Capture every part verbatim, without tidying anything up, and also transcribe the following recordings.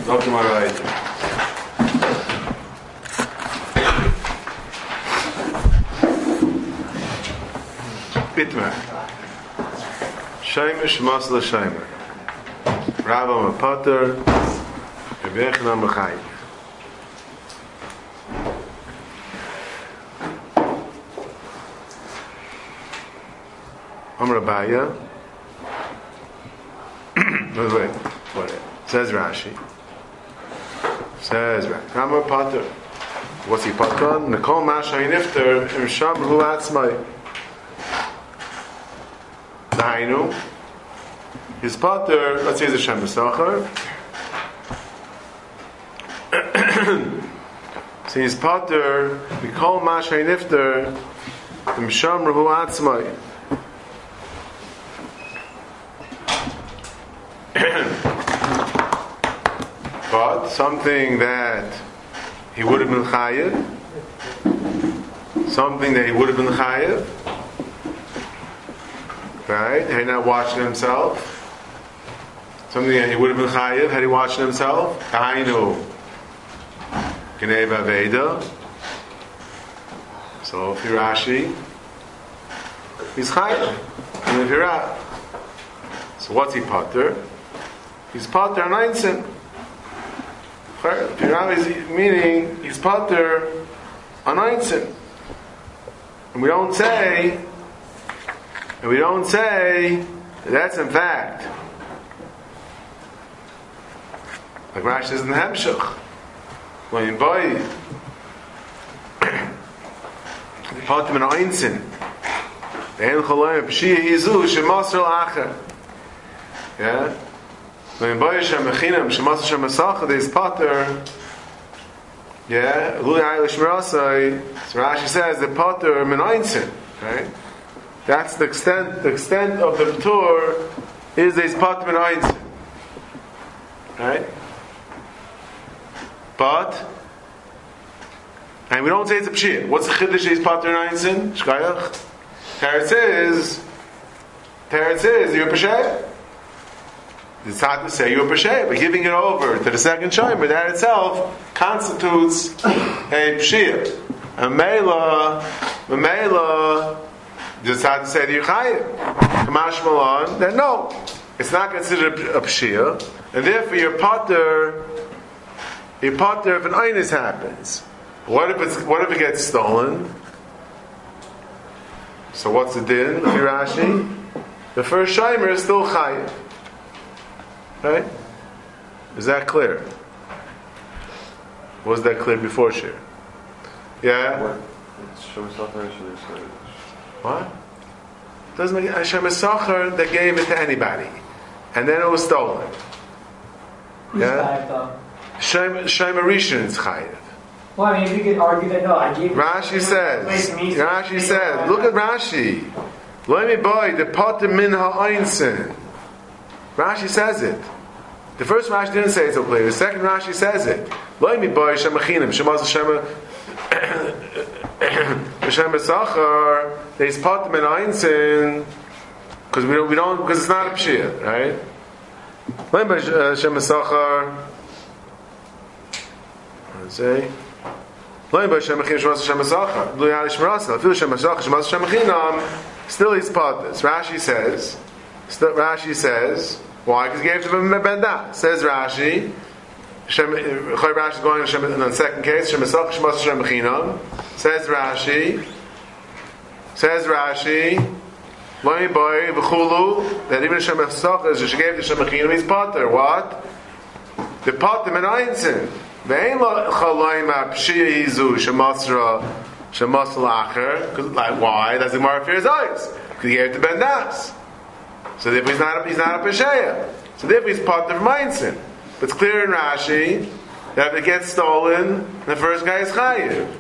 Dr. Marai. Bitmer. Shemesh Masla Shemer. Rava Mapater. Rebechna Mechayiv. Amr Abaya. Wait, wait, wait. Says Rashi. Says Rashi. Amr Pater. What's he pater? Nekol Mashay Nifter Imsham Hu Atzmai. Dainu. His pater. Let's say the Shem B'Sachar. So his pater. Nekol Mashay Nifter Imsham Hu Atzmai. But something that he would have been chayiv, something that he would have been chayiv, right? Had he not watching himself, something that he would have been chayiv had he watching himself. Kainu, Gnei Vaveda. So if you're Rashi, he's chayiv. And if you're out, so what's he pater? He's pater on einsin. Meaning he's pater on einsin, and we don't say, and we don't say that that's in fact like Rashi says in the Hemshech. When you buy pater on einsin, the Cholayim Pshia Yizu Shemasr Lacher. Yeah. When Boy Shem Mechinam Shemas Shem Masach there is pater, yeah, Luli Eilish Mirasai. So Rashi says the pater min einsin, right? That's the extent. The extent of the Ptur is this pater min einsin, right? But and we don't say it's a pshir. What's the chiddush? Is pater min einsin? Shkayach. Teretz is Teretz is you're pshir. It's hard to say you're Peshay, but giving it over to the second Shomer, that itself constitutes a Pshir. A Mela, a Mela, it's hard to say that you're Chayiv. Kamash Malon, then no, it's not considered a Pshir, and therefore your pater, your pater if an Einus happens. What if it's, what if it gets stolen? So what's the din, Rashi? The first Shomer is still Chayiv. Right? Is that clear? Was that clear before Shir? Yeah? What? Doesn't make Hashem Esachar that gave it to anybody. And then it was stolen. Yeah? Shem Rishon is Chayiv. Well, I mean, you could argue that no, I gave it. Rashi says, Rashi says, look at Rashi. Let me buy the pater min ha'einsin. Rashi says it. The first Rashi didn't say it so clear. The second Rashi says it. Lo mi boy shemachinim shemaz shema shema sachar. There's pater min einsin because we don't we don't because it's not a pshir, right? Lo mi boy shema sachar. Let's say. Lo mi boy shemachin shemaz shema sachar. Lo yalish merasa. Fil shema sachar shemaz shemachinam. Still he's pater. Rashi says. Still, Rashi says, why? Because he gave to him a benda. Says Rashi, Shem, Rashi is going Shem, in the second case, Shem Esach Shemas Shem Mechinam. Says Rashi, says Rashi, Loi Boy V'chulu, that even Shem Esach, as she gave to Shem Mechinam, he's pater. What? The pater min einsin. Ve'ein lo chaloim ha'pshia yizu shemasra shemas lacher. Like, why? That's the Gemara fears eyes. Because he gave to bendas. So therefore he's not a, he's not a Pesheya. So therefore he's part of Mainzin. But it's clear in Rashi that if it gets stolen, the first guy is Chayiv.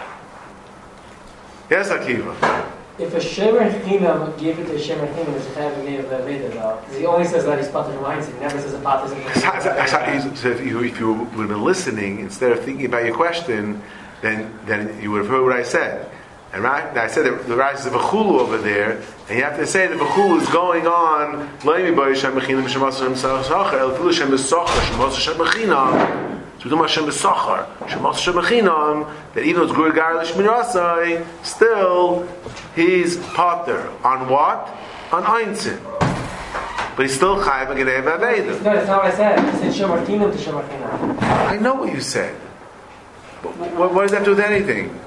Yes, Akiva? If a Shemer Chinam gave it to a Shemer Chinam, it's a Chayiv name of Veda though. Because he only says that he's part of Mainzin. He never says a part of So if you, if you would have been listening, instead of thinking about your question, then, then you would have heard what I said. And right, I said that the Rashi is a v'chulu over there, and you have to say the v'chulu is going on. Loimi by Hashem Mechinam Hashem Asher Mesachar El Filu Hashem Mesachar Hashem Asher Mechinam. So we do Hashem Mesachar Hashem Asher Mechinam. That even though it's Gur Gar Lishmirasai, still he's potter on what? On Einzin. But he's still chayav and gedei v'aveda. No, that's not what I said. I said shemartinum to shemartinam. I know what you said. But what, what does that do with anything?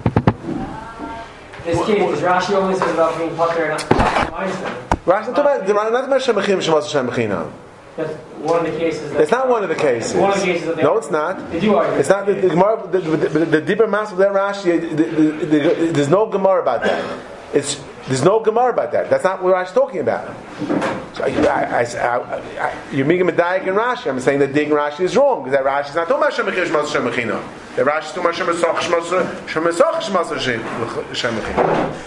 This case, because Rashi only says about being potter and Einstein. Rashi, not about not about shemachim shemas shemachinam. That's one of the cases. It's not one of the cases. One of the cases that they no, it's not. Did you argue? It's not the, the Gemara. The, the, the, the deeper mass of that Rashi. The, the, the, the, there's no Gemara about that. It's there's no Gemara about that. That's not what Rashi's talking about. So I, I, I, I, I, you're making Medayik and Rashi. I'm saying that Dig Rashi is wrong because that Rashi is not talking about shemachim shemas shemachinam. The Rashi is talking about shemesach shemesach shemesach shemachinam.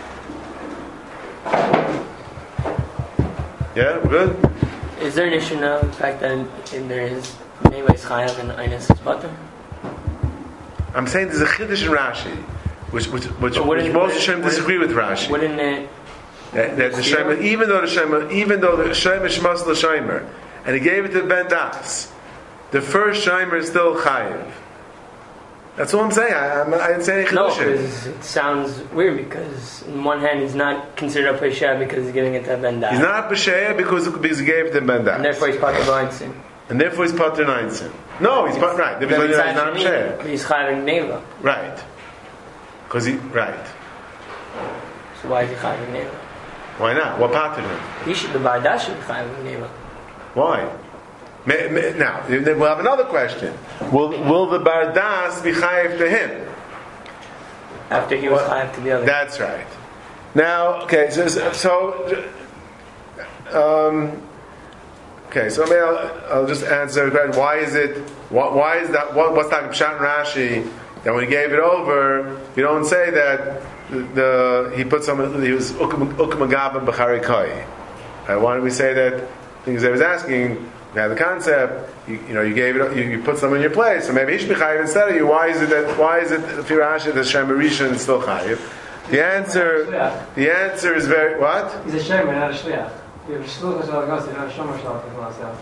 Yeah, we're good. Is there an issue now, the fact that in, in there is Neva is Chayav and Einus is Butter? I'm saying there's a Chiddush in Rashi, which which which, which most Hashem disagree with Rashi. Wouldn't it? That, that the Shema, even though the Shema, even though the Shema is Shmas l'Shomer, and he gave it to Ben Das, the first Shomer is still Chayiv. That's all I'm saying. I, I'm, I didn't say any No, Chiddush. because it sounds weird because on one hand he's not considered a Pesha because he's giving it to Ben Das. He's not B'Sheya because, because he gave it to Ben Das. And therefore he's part of Einstein. And therefore he's Pater Einstein. No, he's part, right. Because he's not B'Sheya. But he's Chayav and Neva. Right. Because he, right. So why is he Chayav and Neva? Why not? What Pater him? He should, the Bardash should be Chayav and Neva. Why? Now, we'll have another question. Will will the Bardas be chayiv to him? After he was well, Chayav to the other. That's right. Now, okay, so, so um, okay, so maybe I'll, I'll just answer the question. Why is it, why, why is that, what, what's that Pshat Rashi, that when he gave it over, you don't say that the, the he put some, he was Ukamagabim B'chari Koi. Why do we say that? Things I was asking, we had the concept, you, you know, you gave it, you, you put something in your place, so maybe he should be chayiv instead of you. Why is it that, why is it, if you're Rashi, that Shem Rishon is still chayiv? The answer, the answer is very, what? He's a Shemer, not a Shliach. You have a Shluch as well, not a Shomer Shalach as well.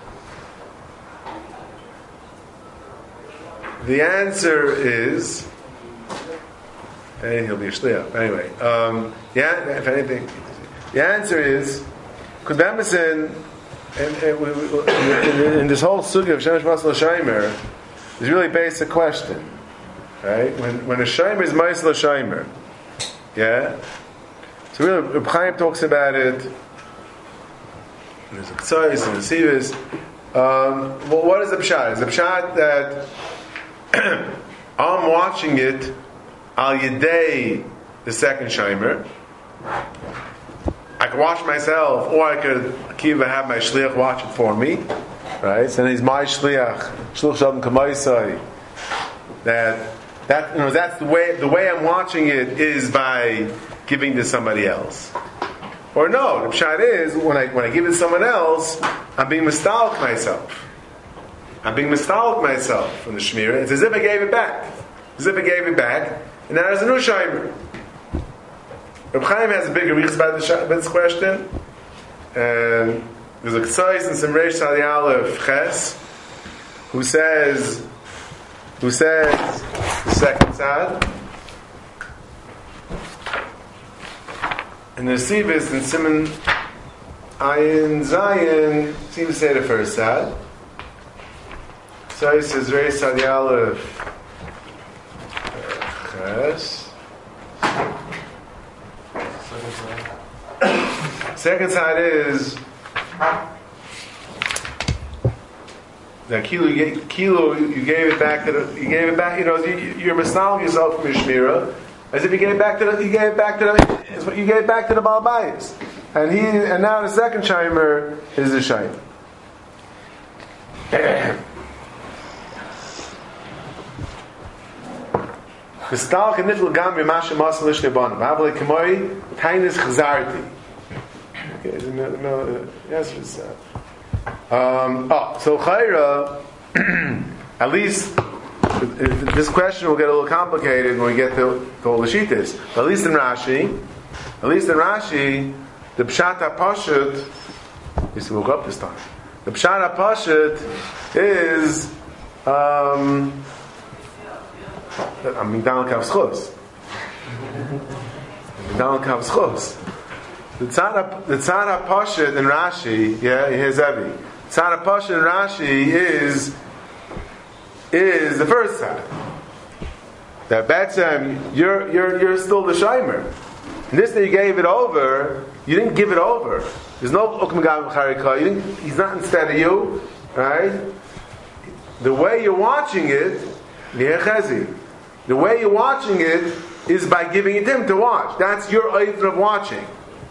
The answer is, and he'll be a Shliach. Anyway, um, yeah, if anything, the answer is, because Bamison, And, and we, we, in, in this whole sugya of Shemesh Masal Shaimer, is really a basic question, right? When when a Shaimer is Masal Shaimer, yeah. So really, Reb Chaim talks about it. There's a Ktsois and a Sivas. Um, well, what is the pshat? Is the pshat that I'm watching it al yedei the second Shaimer? I could watch myself, or I could kiva have my shliach watch it for me, right? So then he's my shliach, shluch shalom kamaisai. That that you know that's the way the way I'm watching it is by giving to somebody else. Or no, the pshat is when I when I give it to someone else, I'm being mistalk myself. I'm being mistalk myself from the shmira. It's as if I gave it back. As if I gave it back, and now there's a new shaymer. Reb Chaim has a bigger reach about this question, and there's a Ktsois and some Reish Sali Aleph Ches, who says, who says the second side, and the Sivas and Simon Ayin Zayin seem to say the first side. So he says Reish Sali Aleph Ches. Second side is that kilo you gave, kilo you gave it back to the, you gave it back. You know, you, you're misnalling yourself from your shmira, as if you gave it back to the, you gave it back to the, you gave it back to the Baal Bayis, and he and now the second shimer is the shimer. Gestalk and nitl gam b'mashem masel ishlebanim. Avle k'moi tainis chazarti. Okay, no, no, yes, it's uh, um, oh, so chayra, at least this question will get a little complicated when we get to, to all the Shittas. But at least in Rashi, at least in Rashi, the Pshat HaPashut, you see, woke up this time. The Pshat HaPashut is, um, I'm Migdal Kav Schos. Migdal Kav Schos. The Tzad HaPashut in Rashi, yeah, here's Evi. Tzad HaPashut in Rashi is is the first side. That Betzem, you're you're you're still the Shaimer. And this that you gave it over, you didn't give it over. There's no Ukmagav Charika. You didn't. He's not instead of you, right? The way you're watching it, the way you're watching it is by giving it to him to watch. That's your idea of watching.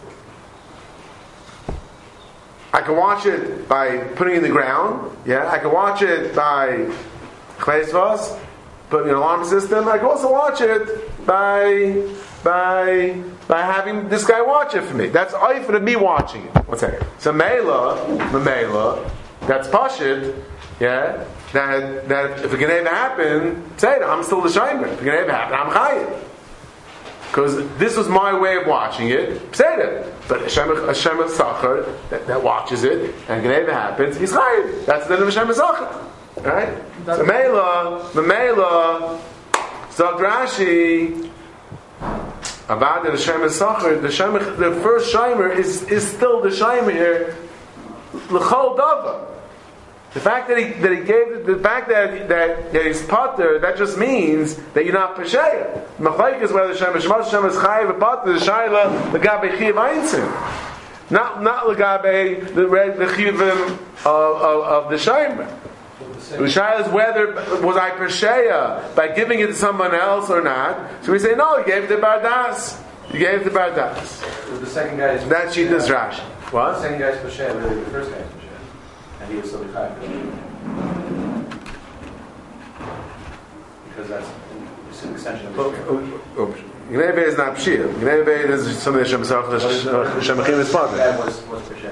I can watch it by putting it in the ground. Yeah, I can watch it by Chleisvas, putting an alarm system. I can also watch it by by by having this guy watch it for me. That's oif of me watching it. One second. So Mela, Mela, that's Pashit. Yeah, that that if it can ever happen, say it. I'm still the Shaimer. If it can ever happen, I'm Chayiv. Because this was my way of watching it. Say it. But Hashem Sachar that, that watches it, and it never happens, he's chayiv. That's the end of Hashem Sachar. Right? So Mela, the Mela, Zog Rashi, about the Hashem Sachar, the Shem, the first Shimer is, is still the Shimer here, L'chol Dava. The fact that he that he gave the fact that that, that he's potter, that just means that you're not pesheya. Machlek is whether Shem Shmas Shem is chayiv a potter, the shayla legabe chiyav einzim, not not legabe the the chiyuvim of, of, of the shaymer. The shayla is whether was I pesheya by giving it to someone else or not. So we say no, you gave it to Bardas. You gave it to Bardas. The second guy is that sheet is Rashi. What? The second guy is pesheya, really the first guy is pesheya. And he was still chayiv. Because that's it's an extension of the Shemachim. Gnebe is not Pshir. Gnebe is something that Shemachim is part of. That was was pesheya.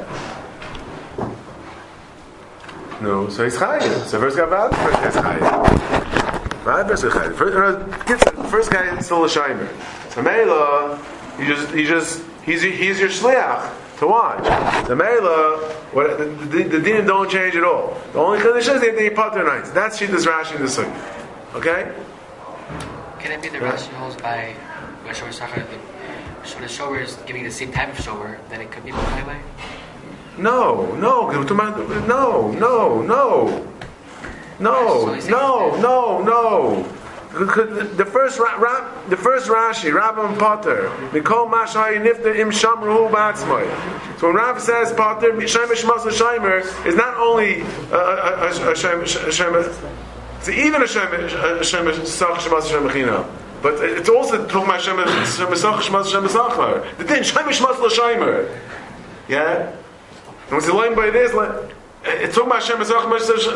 No, so he's chayiv. So first guy bad, first guy's chayiv. Bad, first guy chayiv. First, first guy is still a Shimer. So Mela, he just he just he's he's your shliach to watch. The Mela, what the, the, the din don't change at all. The only condition is that they pater nights. That's Shittas Rashi in the Sukkah. Okay? Can it be the Rashi holds by by Shomer Sachar? So the shower is giving the same type of shower, then it could be the highway? No, no, no, no, no, no, no, no, no, no. The first ra- the first Rashi, Rabbam Potter, Mikol Mashai Nifta Im Shamruhu Ba'atzmai. So when Rav says Potter, Shem Shmas Shaimer is not only a Shem Shem, it's even a Shem Shem Sach Shmas Shem China, but it's also talking about Shem Shem Sach Shmas Shem Sachar. The thing Shem Shmas Shaimer, yeah. And what's the line by this? It's talking about Shem Esach,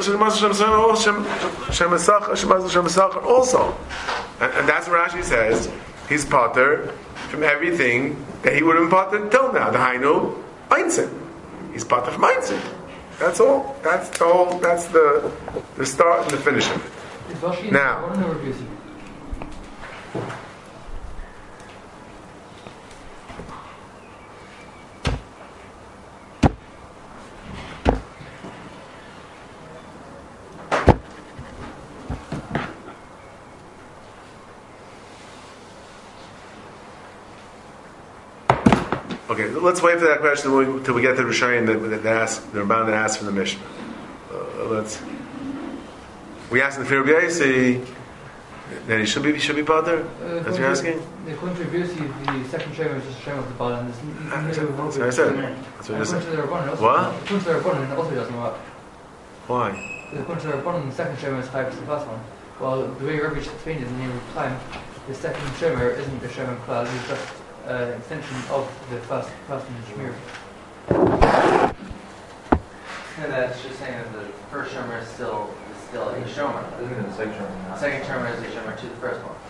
Shem Esach, Shem Esach also. And, and that's what Rashi says. He's potter from everything that he would have been potter till now. The Hainu, Einzin. He's potter from Einzin. That's all. That's the whole, that's the, the start and the finish of it. Now. Okay, let's wait for that question until we get to the Rishayim that, that, that ask, they're bound to ask from the Mishnah. Uh, let's. We asked in the Fear of Yaisi that he should be, he should be Pater? Uh, That's what you're asking? The contribution, the second Shem is just a Shem of the Baal, and there's That's what I said. That's what I said. What? The Kunz Rabbanon also doesn't work. Why? The Kunz Rabbanon, the second Shem is Chayv as the first one. Well, the way Rabbi explained it in the name of time, the second Shemer isn't a Shem of Klal, it's just an uh, extension of the first person Shemir. And that's just saying that the first Shomer is still is still a Shomer. Isn't it the second Shomer? The second Shomer is a Shomer to the first one.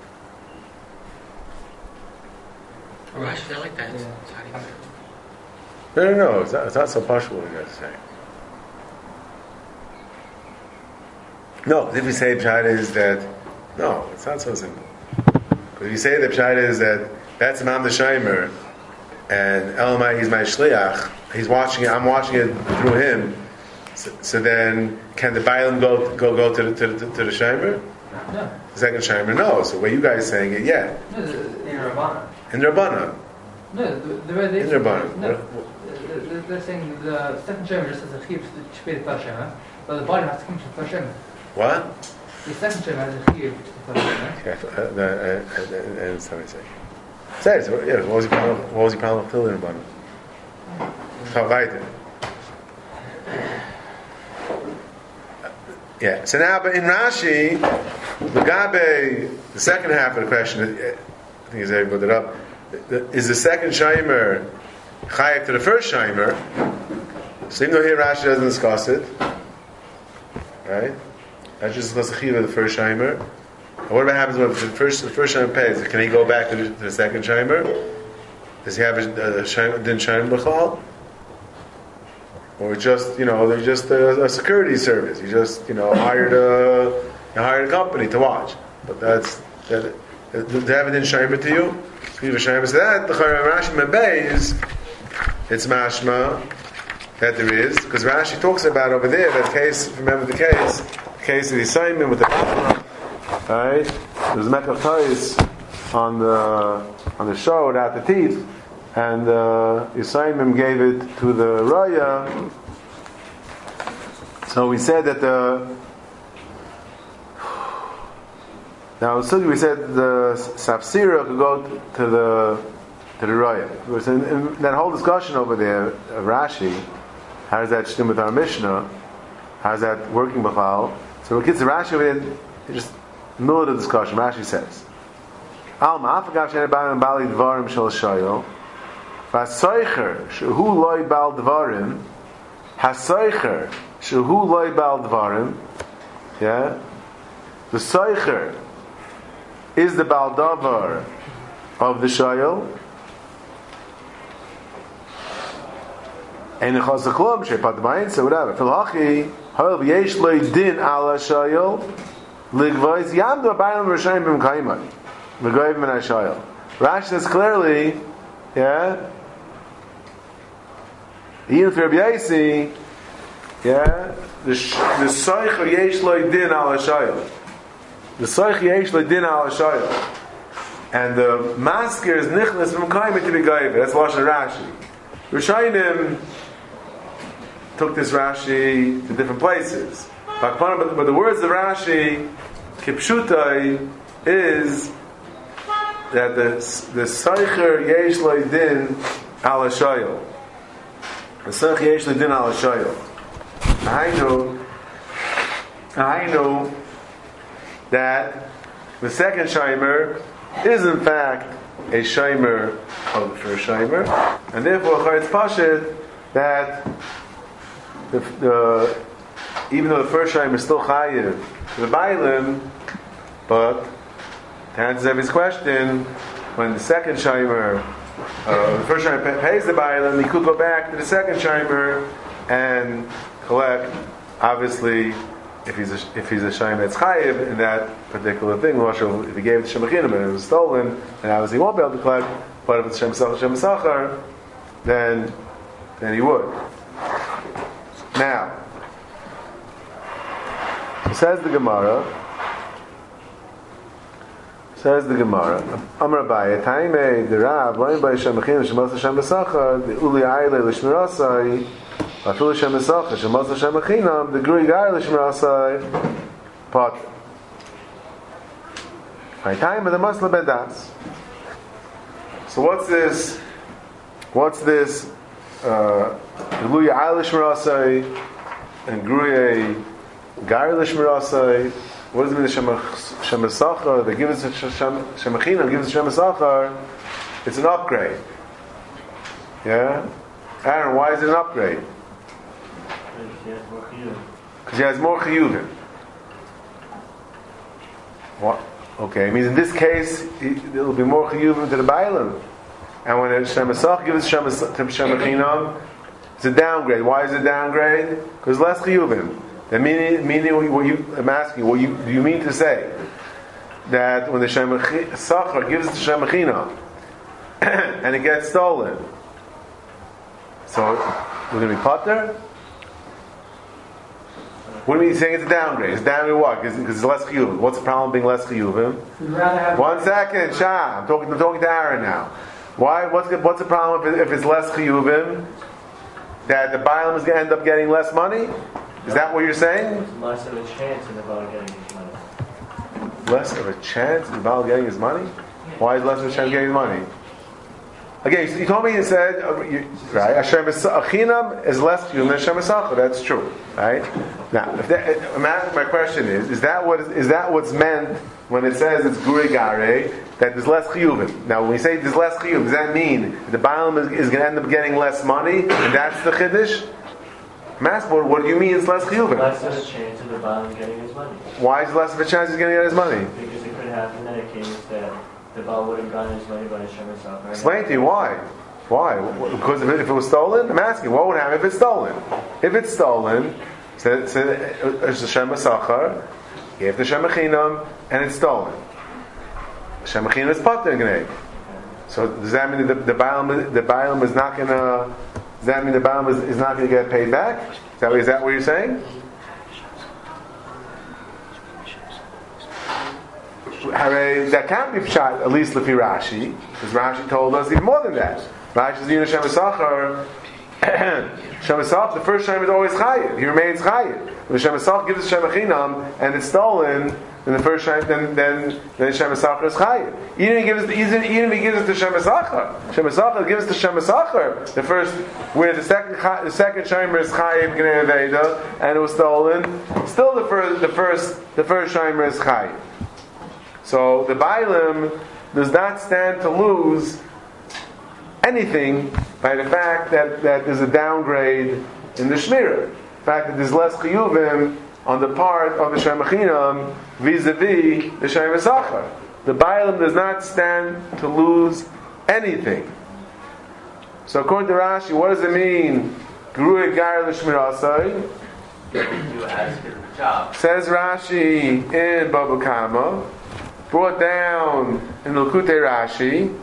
Rashi, I like that. Yeah. No, no, no. It's not, it's not so partial what you guys are saying. No, if you say Pshat is that, no, it's not so simple. But if you say the Pshat is that that's Imam the Shomer, and Elamai, he's my Shliach, he's watching it, I'm watching it through him, so, so then can the Bailam go go go to the, to, the, to the Shomer? No. The second Shomer, no. So where you guys saying it, yeah. No, the, In Rabbana. In Rabbana. no, the, the way they In Rabbana. no, they're, they're saying the second Shomer just has a chiyuv to pay the first Shomer, but the body has to come to the first Shomer. What? The second Shomer has a chiyuv to the first Shomer. Okay, uh, uh, uh, uh, uh, sorry, sorry. Say it. Yeah. What was he problem? What was he problem with Tillin Rabbana? Chavaita. Yeah. So now, but in Rashi, Mugabe, the second half of the question, I think he's able to put it up. Is the second Shomer chayav to the first Shomer? So even though here Rashi doesn't discuss it, right? Rashi just discusses the chiyuv of the first Shomer. And what about happens when the first the first Shomer pays? Can he go back to the, to the second Shomer? Does he have a, a, a Shomer, din Shomer b'chal? Or just, you know, they're just a, a security service. You just, you know, hired a you hired a company to watch. But that's that. Do they have a din Shomer to you? If you have a Shomer to that, the Rashi Mebeis, it's mashma that there is, because Rashi talks about over there that case. Remember the case, the case of the Simon with the Bafra, right? There's Mekach Tois on the on the show without the teeth, and uh, Yisayimim gave it to the Raya. So we said that the now so we said the Safsira could go to the to the Raya. In, in that whole discussion over there of Rashi, how does that stem with our Mishnah? How's that working b'chal? So when kids Rashi over there, just middle of the discussion, Rashi says, Alma afagav she'en ba'im bali dvarim shel shayil, v'asaycher shehu loy bal dvarim, hasaycher shehu loy bal dvarim, yeah, the saycher is the bal davar of the shayil, and the chazaklum shepat ba'in, so whatever. Filhachi ha'il v'yesh loy din ala shayil, ligvois yamdu ba'im r'shayim b'mkaimai. Rashi says clearly, yeah, even for Rabbi Yaisi, yeah, the the soich yesh lo din al hashayil, the soich yesh lo din al hashayil, and the masker is nichnas from kaimah to be gaiva. That's lashon Rashi. Rishonim took this Rashi to different places, but, but the words of Rashi, kipshutai, is that the the Seicher Yesh Lo Din Al Hashayil, the Seicher Yesh Lo Din Al Hashayil. I know, I know that the second Shomer is in fact a Shomer of the first Shomer, and therefore it's pashut that the, the even though the first Shomer is still chayiv to the Bailim, but to answer his question, when the second Shomer, uh, the first Shomer pays the Bailam, he could go back to the second Shomer and collect. Obviously, if he's a, if he's a Shomer that's chayiv in that particular thing, if he gave it to Shemachinam and it was stolen, then obviously he won't be able to collect. But if it's Shem Sachar, Shem Sachar, then then he would. Now, says the Gemara. Says the Gemara, Amar Abaye, Taime the Rav, Loim by Shemachin, Shemos Hashem B'Sachar, the Uli Aile L'Shmirasai, Afilu Hashem B'Sachar, Shemos Hashem B'Chinam, the Grui Gai L'Shmirasai, Pot. My time the Masla Bedas. So what's this? What's this? Uli Aile L'Shmirasai and Grui Gai L'Shmirasai. What does it mean the Shem Sachar? They give us a Shemachinam, give us a Shem Sachar. It's an upgrade. Yeah? Aaron, why is it an upgrade? Because he has more chiyuvim. What? Okay, it means in this case, there will be more chiyuvim to the Bailam. And when the Shem Sachar gives us Shem Shemachinam, it's a downgrade. Why is it a downgrade? Because less chiyuvim. The meaning, meaning what you, I'm asking, what you do you mean to say that when the Shem Sachar gives it to Shem Mechina and it gets stolen, so we're going to be potter? What do you mean saying it's a downgrade? It's downgrade what? Because it's less chiyuvim. What's the problem being less chiyuvim? We'd rather have One second, Shah. I'm talking. I'm talking to Aaron now. Why? What's the, what's the problem if, it, if it's less chiyuvim? That the Bailam is going to end up getting less money? Is that what you're saying? Less of a chance in the Baal getting his money. Less of a chance in the Baal getting his money? Why is less of a chance getting his money? Okay, so you told me you said uh, you, right. Hashem Achinam is less chiyuvim than Hashem Esachar. That's true, right? Now, if that, my question is: Is that what is that what's meant when it says it's guri gare that there's less chiyuvim? Now, when we say there's less chiyuvim, does that mean that the Bailam is, is going to end up getting less money, and that's the chiddush? Massboard, what do you mean it's less chiyuvim? Less of a chance of the Baal getting his money. Why is less of a chance he's going to get his money? Because it could happen in a case that the Baal would have gotten his money by Hashem himself. Right? Explain to you why. Why? Because if it, if it was stolen, I'm asking, what would happen if it's stolen? If it's stolen, it's a Shem Sachar, gave the Shem Achinam, and it's stolen. Shem Achinam is pater gnei. So does that mean that the, the Bailam the Bailam is not going to? Does that mean the Bailam is, is not going to get paid back? Is that, is that what you're saying? That can't be pshat, at least lefi Rashi, because Rashi told us even more than that. Rashi says, "Yinu Shem Esachar, Shem Esachar, the first Shem is always chayiv. He remains chayiv. When Shem Esachar gives Shem Achinam and it's stolen, then the first Shem, then then then Shem Esachar is chayiv. Even if he gives it, even, even if he gives it to Shem Esachar, Shem Esachar gives it to Shem Esachar. The first, where the second the second Shem is chayiv gnei aveda and it was stolen, still the first the first the first Shem is chayiv. So the Bailam does not stand to lose anything by the fact that, that there's a downgrade in the Shmirah. The fact that there's less chiyuvim on the part of the Shem Achinam vis-a-vis the Shem Esachar. The Bailam does not stand to lose anything. So according to Rashi, what does it mean? Gru Egar L'Shmirasai. Do as good a job. Says Rashi in Baba Kama, brought down in Lukutei Rashi.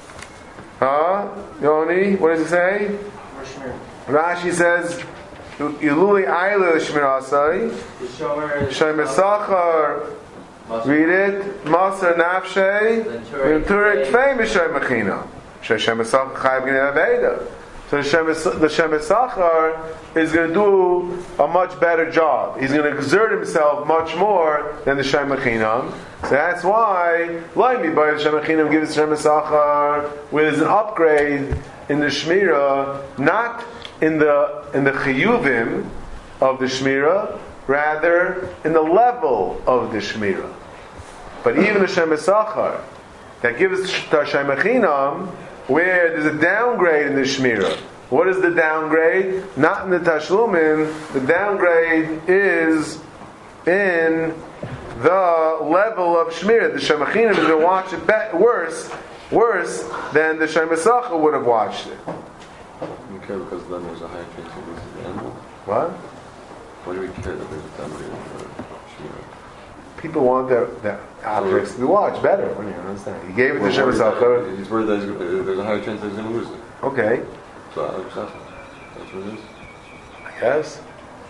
Huh? Yoni, what does it say? Rashi says, Iluli Aila Shmirasai, Shem Esachar, read it, Masar Nafshe, Venturik Fei Mishem Mechina. Shem Esachar Chayav Gnei Aveda. So the Shem Esachar is going to do a much better job. He's going to exert himself much more than the Shem Achinam. So that's why, like me, by the Shem Achinam gives Shem Esachar, where there's an upgrade in the Shmirah, not in the in the Chiyuvim of the Shmirah, rather in the level of the Shmirah. But even the Shem Esachar that gives the Shem Achinam, where there's a downgrade in the Shmirah. What is the downgrade? Not in the Tashlumin. The downgrade is in the level of Shmirah. The Shemachinim is going to watch it be- worse, worse than the Shem Esachar would have watched it. Okay, because then there's a higher chance of losing the animal. What? Why do we care that there's a downgrade in the Shmirah? People want their, their objects to be watched better. What do you understand? He gave it to Shem Esachar. He's worried that he's, there's a higher chance that he's going to lose it. Okay. So I just asked him. That's what it is. I guess.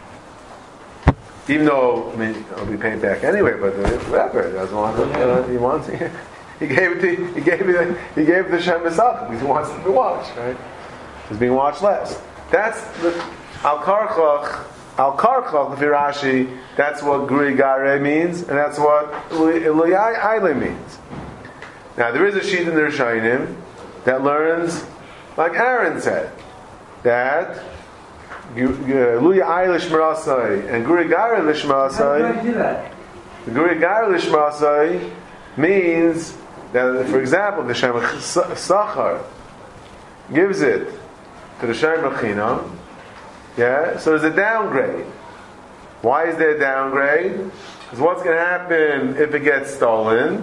Even though, I mean, it'll be paid back anyway, but uh, whatever. He doesn't want it. Uh, he wants it. He gave it to, he gave it, he gave it to Shem Esachar because he wants it to be watched, right? It's being watched less. That's the Al Karchach. Al Karchach, the Rashi, that's what Guri Gare means, and that's what Eluyai Aile means. Now, there is a sheet in the Rishonim that learns, like Aaron said, that Eluyai Aile Shmerasai and Guri Gare Lishmerasai. How do I do that? The Guri Gare Lishmerasai means that, for example, the Shem Sachar gives it to the Shem Achinam. Yeah, so there's a downgrade. Why is there a downgrade? Because what's going to happen if it gets stolen?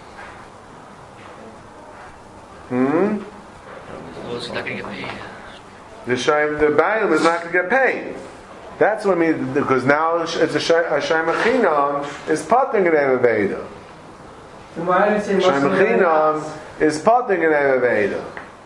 Hmm? Well, it's not going to get paid. The Shem, the Bailam is not going to get paid. That's what I mean, because now it's a Shem Chinam is patting an Evaveda. Then why did it say Shem Chinam is patting an Evaveda.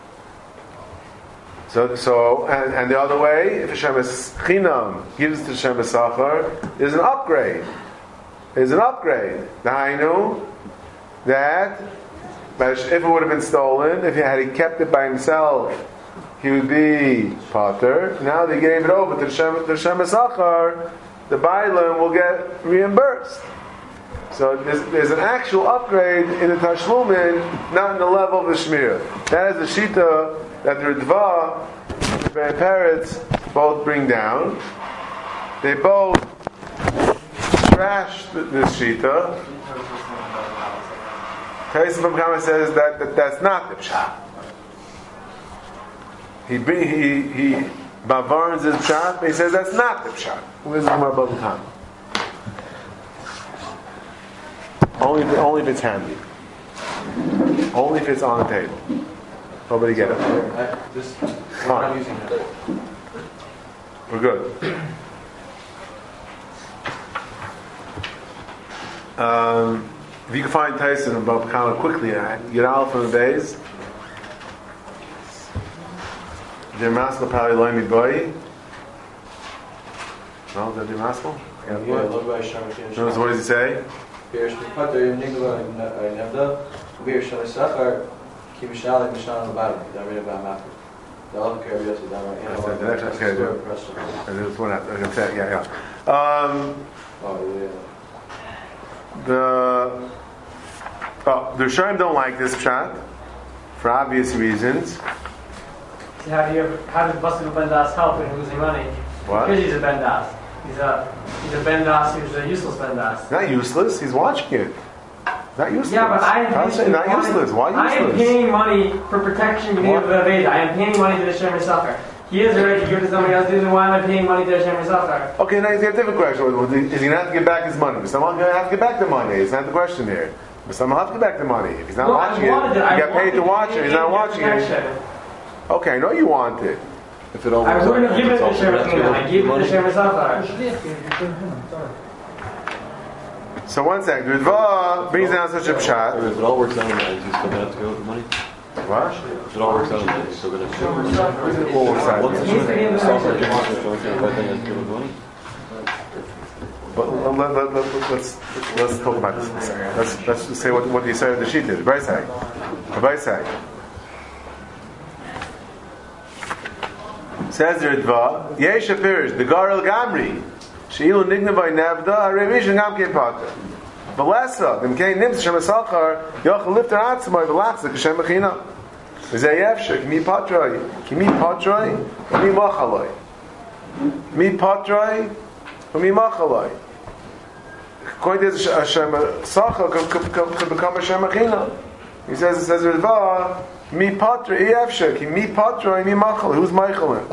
So, so and, and the other way, if Hashem is Chinam gives to Hashem Sachar, is an upgrade. Is an upgrade. Nainu, that if it would have been stolen, if he had he kept it by himself, he would be Potter. Now they gave it over to Hashem, to Hashem Sachar, the Bailam will get reimbursed. So there's, there's an actual upgrade in the Tashlumin, not in the level of the Shmir. That is the Shita that the Ritva and the Be'er Peretz both bring down. They both trash this Shita. Taisa B'Mkama says that, that that's not the Pshat. He bring, he he Bavarns his Pshat, but he says that's not the Pshat. Where's the Gemara B'Mkama? Only, only if it's handy. Only if it's on the table. Nobody get it. I just, Fine. I'm using it. We're good. Um, if you can find Tyson and Bab Kama quickly, get out from the days. Their master probably loy me boy. No, is that their master? Yeah, love by Shem. Notice what does he say? Beer Shmipata, Nigla, Nevda, Beer Shem Sachar, Kimishalik, Mishan, and Bottom. That read about Mapper. The other carry us down right That's the next okay, here. And there's one after. Okay, say, yeah, yeah. Um, Oh, yeah. the oh, the Rishonim don't like this pshat for obvious reasons. So how do you how does Baskel Ben Das help in losing money? What? Because he's a Ben Das. He's a he's a Ben Das who's a useless Ben Das. Not useless. He's watching it. Not useless. Yeah, but I am I'll say not money. useless. Why I am useless? paying money for protection of the Veda. I am paying money to the Shem Sachar. He has the right to give to somebody else. Then why am I paying money to the Shem Sachar? Okay, now he's got a different question. Is he going to have to get back his money? Is someone going to have to get back the money? It's not the question here. But someone will have to get back the money. If he's not No, watching I wanted it, it. I he got paid to wanted watch it. He's not watching it. protection. Okay, I know you want it. If it all I works wouldn't have out, given it it's to all Shem that's Sachar. good. I gave it to Shem Sachar. So one second. Ritva brings down such a pshat. If it all works out, then he's still going to have to go with the money. What? If it all works out, then he's still going to have to go with the money. What works out? Once the software gives us the choice, then he has to go with the money. But let, let, let, let, let's let's talk about this. Let's let's just say what what you said in the sheet did. Right side. Right side. Says the Ritva, Yesh Apirish, the Gar El Gamri, Sheilu Nignavai Nevda, Harevish Gam Ke Pater. Velesa, Dem Kei Nims Shem Sachar, Yochel Lifter Atzmai Velachza Kashem Mechina. V'zeh Yefshe, Kimi Patroi, Kimi Patroi, Kimi Machaloi. Mi Patroi, Kimi Machaloi. According to Hashem Sachar, could become Hashem Mechina. He says, it says Ritva, Mi patra Yefshe, Ki mi patra mi machal. Who's Michaelin?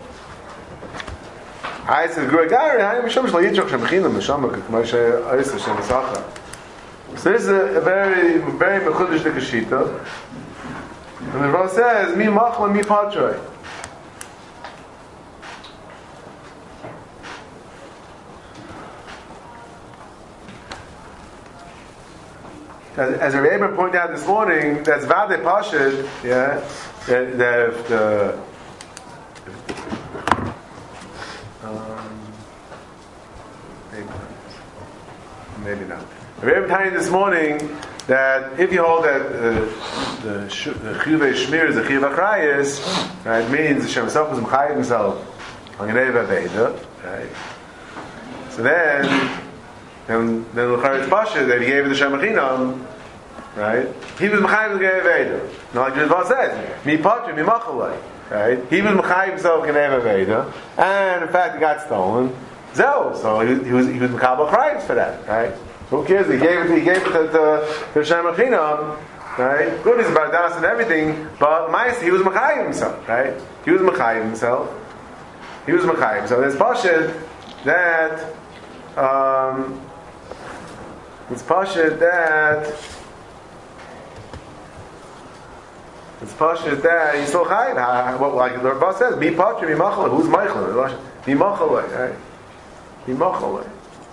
I said, Gregari, I am Shem Shlo Yitzchak Shem Chinam Meshama K'Moshe Ayis Hashem Sachar. So this is a very, very mechudesh dekashita. And the Ritva says, Mi machal, mi patra. As, as Rebbe pointed out this morning, that's Vade Pashid, yeah, that, that if the, um, maybe not. Maybe not. Rebbe telling this morning that if you hold that uh, the Chiyuvei Shmir is a Chiyuv Achrayis, right, it means Hashem himself was M'chayiv himself on Genei Vaveda, right? So then, Then, then the Charetz Pasha that he gave it to Shem Achinam, right? He was Mechayiv Genei Veda. Now, like Ritva says, Mi Patri, Mi Machalai, right? He was Mechayiv himself Genei Veda, and in fact, it got stolen. Zell, so he, he was he was Mekabel Charetz for that, right? So who cares? He gave it. He gave it to, to, to Shem Achinam, right? Good, he's about das and everything, but Ma'aseh, he was Mechayiv himself, right? He was Mechayiv himself. He was Mechayiv. So there's Pasha that. Um, It's Pasha that it's Pasha that he's still chayiv. What like the Rebbe says, Mi Patri, Mi Machal. Who's Michael? Mi Machal, right? Be machal.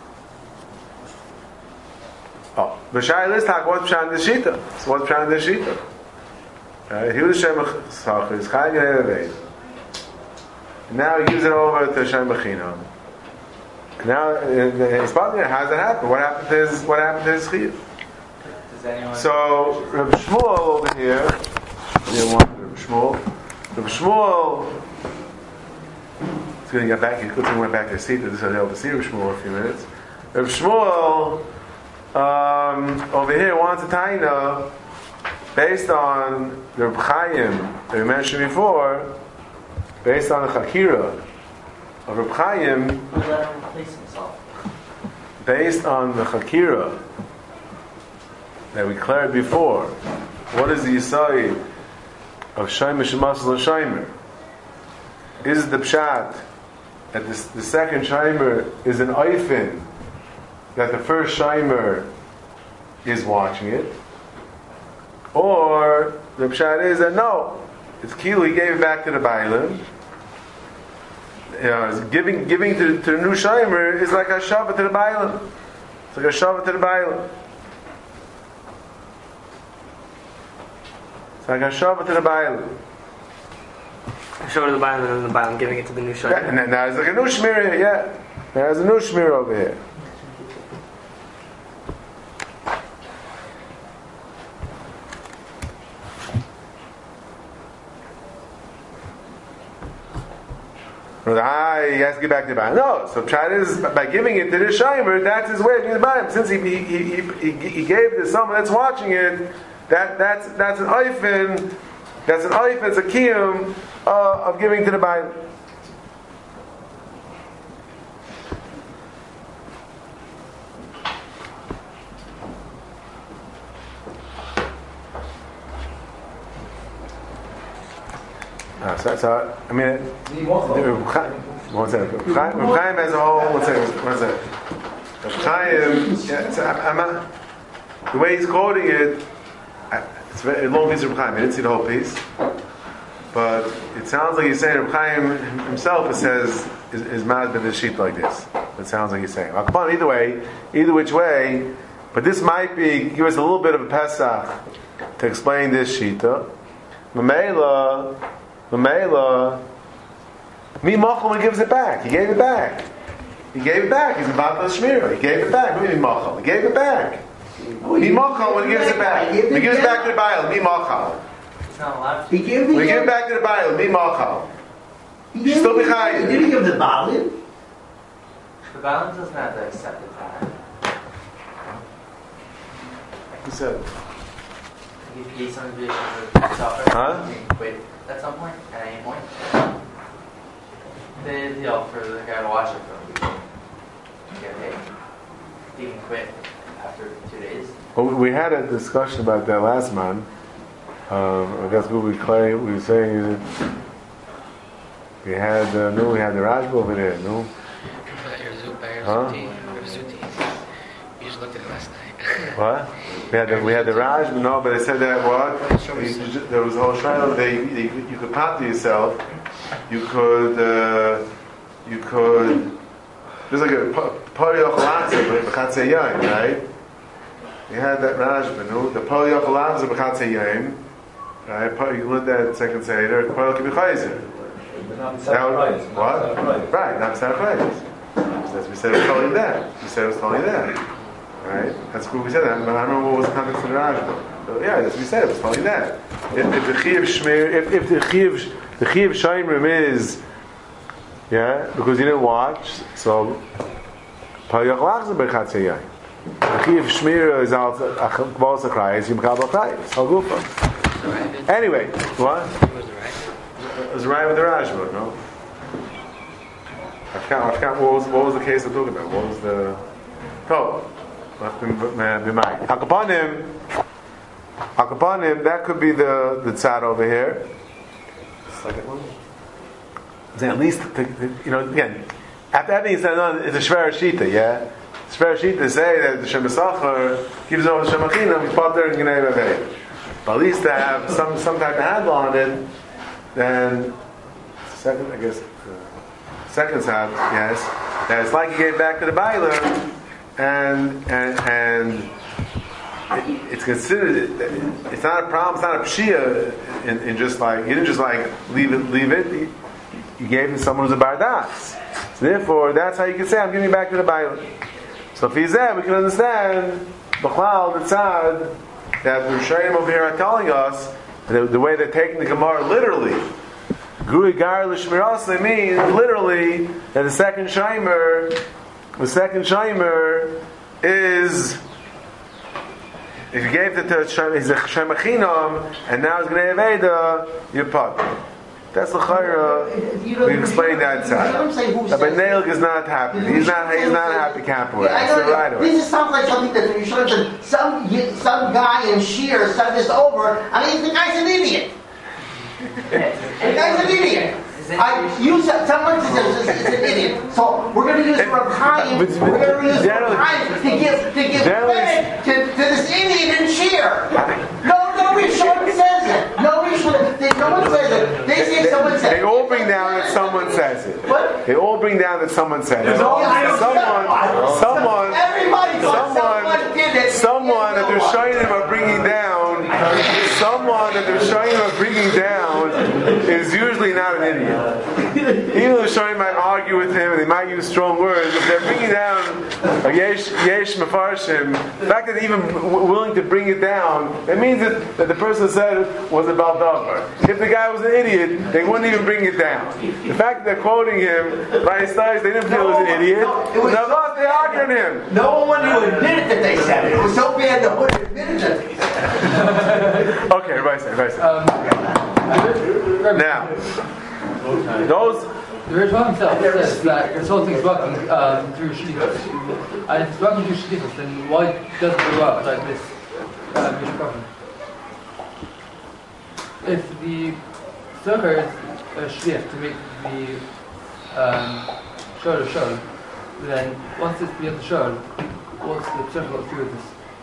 Oh, B'shai Listak, what's Pshan the Shita? So what's Pshan the Shita? Right, he was Shem Sachar, he's Chayim Yereveid. Now he gives it over to Shem Bechinam. Now, his partner, how does that happen? What happened to his, what happened to his Chiyuv? So, Reb Shmuel over here, I didn't want Reb Shmuel. Reb Shmuel, he's going to get back, he's going to went back to his seat, this will help to see Reb Shmuel in a few minutes. Reb Shmuel, um, over here, wants a taina based on the Reb Chaim that we mentioned before, based on the Chakira of Reb Chaim, Who let him replace himself? based on the Chakira that we declared before. What is the Yisai of Shaimer Shemasel Shaimer? Is the Pshat that this, the second Shaimer is an Eifin that the first Shaimer is watching it? Or the Pshat is that no, it's Kilu, he gave it back to the Bailim. You know, giving giving to, to the new Shaimer is like a Shabbat to the Bailim. It's like a Shabbat to the Bailim. It's like a Shabbat to the Bailim. Show to the Bailam and then the Bailam giving it to the new Shaimer. Yeah, and now there's like a new Shmir here, yeah. There's a new Shmir over here. Ah, he has to get back to the Bailam. No, so Pshat is by giving it to the Shaimer, that's his way of doing the Bailam. Since he he, he, he, he gave it to someone that's watching it, that that's that's an Eifin, that's an Eifin, it's a Kiyum uh, of giving to the Bailam. Uh, so, so, I mean, one second. Reb Chaim as a whole, one second, one second. Reb Chaim, yeah, so I'm, I'm not, the way he's quoting it, it's a very long piece of Reb Chaim. I didn't see the whole piece. But it sounds like he's saying Reb Chaim himself, it says, is, is mad with his sheet like this. It sounds like he's saying. Well, come on, either way, either which way, but this might be, give us a little bit of a Pesach to explain this shita. Mamela, Mamela, Mi Machal when he gives it back. He gave it back. He gave it back. He's about the Shmira. He gave it back. What do you mean Machal? He gave it back. Mi Machal when he gives it back. He gives it back to the Baal. Mi Machal. It's not allowed. He gave When he gives it back to the Baal. Mi Machal. He Still He behind. didn't give the Baalin. The balance doesn't have to accept it back. He said. If he gave some vision of software, Huh? he can quit at some point, at any point. The deal for the guy to watch it for him. Get paid. He can quit after two days. Well, we had a discussion about that last month. Um, I guess what we claim, we were saying is that we had, uh, no, we had the Rajba over there, no? Huh? You just looked at it last night. What? We had the, we had the Raj, no, but they said that what? There was a whole trial. They, they you could pat yourself. You could uh, you could. There's like a party of chalatza, but b'chatzei yaim, right? You had that Raj, no, the party of chalatza b'chatzei yaim, right? You learned that second seder. The party of kibichayzer. What? Right, not Star Price. We said it was totally that. We said it was totally that. Right? That's cool. We said that. But I don't know what was the context of the Rajba. So yeah, that's what we said. It was totally that. If, if the Chiv Shmeir, if, if the Chiv the Chiv Shaimrim is, yeah, because you didn't watch, so Payach Lachzer Berchatzei Yain. The Chiv Shmeir is out K'vos HaKrayis. You Mekabel Krayis. Al Gufa. Anyway, what? It was right with the Rajba, no? I forgot, I forgot what was, what was the case we're talking about. What was the... Oh, Hakapanim, Hakapanim, that could be the, the tzad over here. Second one. At least, the, the, you know, again, after everything is done, it's a Shver Shita, yeah? Shver Shita say that the Shem Esachar gives over the Shem Achinam, we put there in Gnei Bavei. But at least to have some, some type of handle on it, then, second, I guess, uh, second tzad, yes. that it's like he gave back to the Bailer, and and and it, it's considered. It's not a problem. It's not a pshia in, in just like he didn't just like leave it. Leave it. He, he gave it to someone who's a bardas. So therefore, that's how you can say I'm giving back to the Bailer. So if he's there, we can understand B'chlal the tzad that the Rishonim over here are telling us the, the way they're taking the Gemara literally. Gui gar l'shmirasle means literally that the second shimer, the second shimer is if you gave it to he's a shemachinam and now it's gnei aveda, you're part. That's the chayra. We explained that side. But Neil is not happy. He's not. He's not a happy camper with yeah, it. So right away. This sounds like something that you should have said. Some some guy in Shear said this over. I mean, the guy's an idiot. The guy's an idiot. I, you said someone says it's, it's an idiot. So we're going to use Rav Chaim. We're going to use Rav Chaim to give to give credit to, to this idiot in Shear. No, no Rishon says it. No Rishon. They, no one says it. They say someone says it. They all bring down that someone says it. What? They all bring down that someone says it. Someone, someone, everybody, someone, did it. someone that they're shining are bringing down. Someone that they're shining are bringing down is usually not an idiot. Even though the Shari might argue with him and they might use strong words, if they're bringing down a yesh, yesh mefarshim, the fact that they're even w- willing to bring it down, that means that, that the person said it was a baldavar. If the guy was an idiot, they wouldn't even bring it down. The fact that they're quoting him by his studies, they didn't feel he was an idiot. No, it was now, so they argued him. No one wanted to admit it that they said it. It was so bad no one admitted that they said it. Okay, everybody say, everybody say. Um, now, those. The Ritva himself says that this whole thing is working um, through shlichus, and if it's working through shlichus, then why doesn't it work like this? Uh, Mishkachim? If the circle is a shlich to make the um, show to show, then once it's beyond the show, what's the circle got to do with this?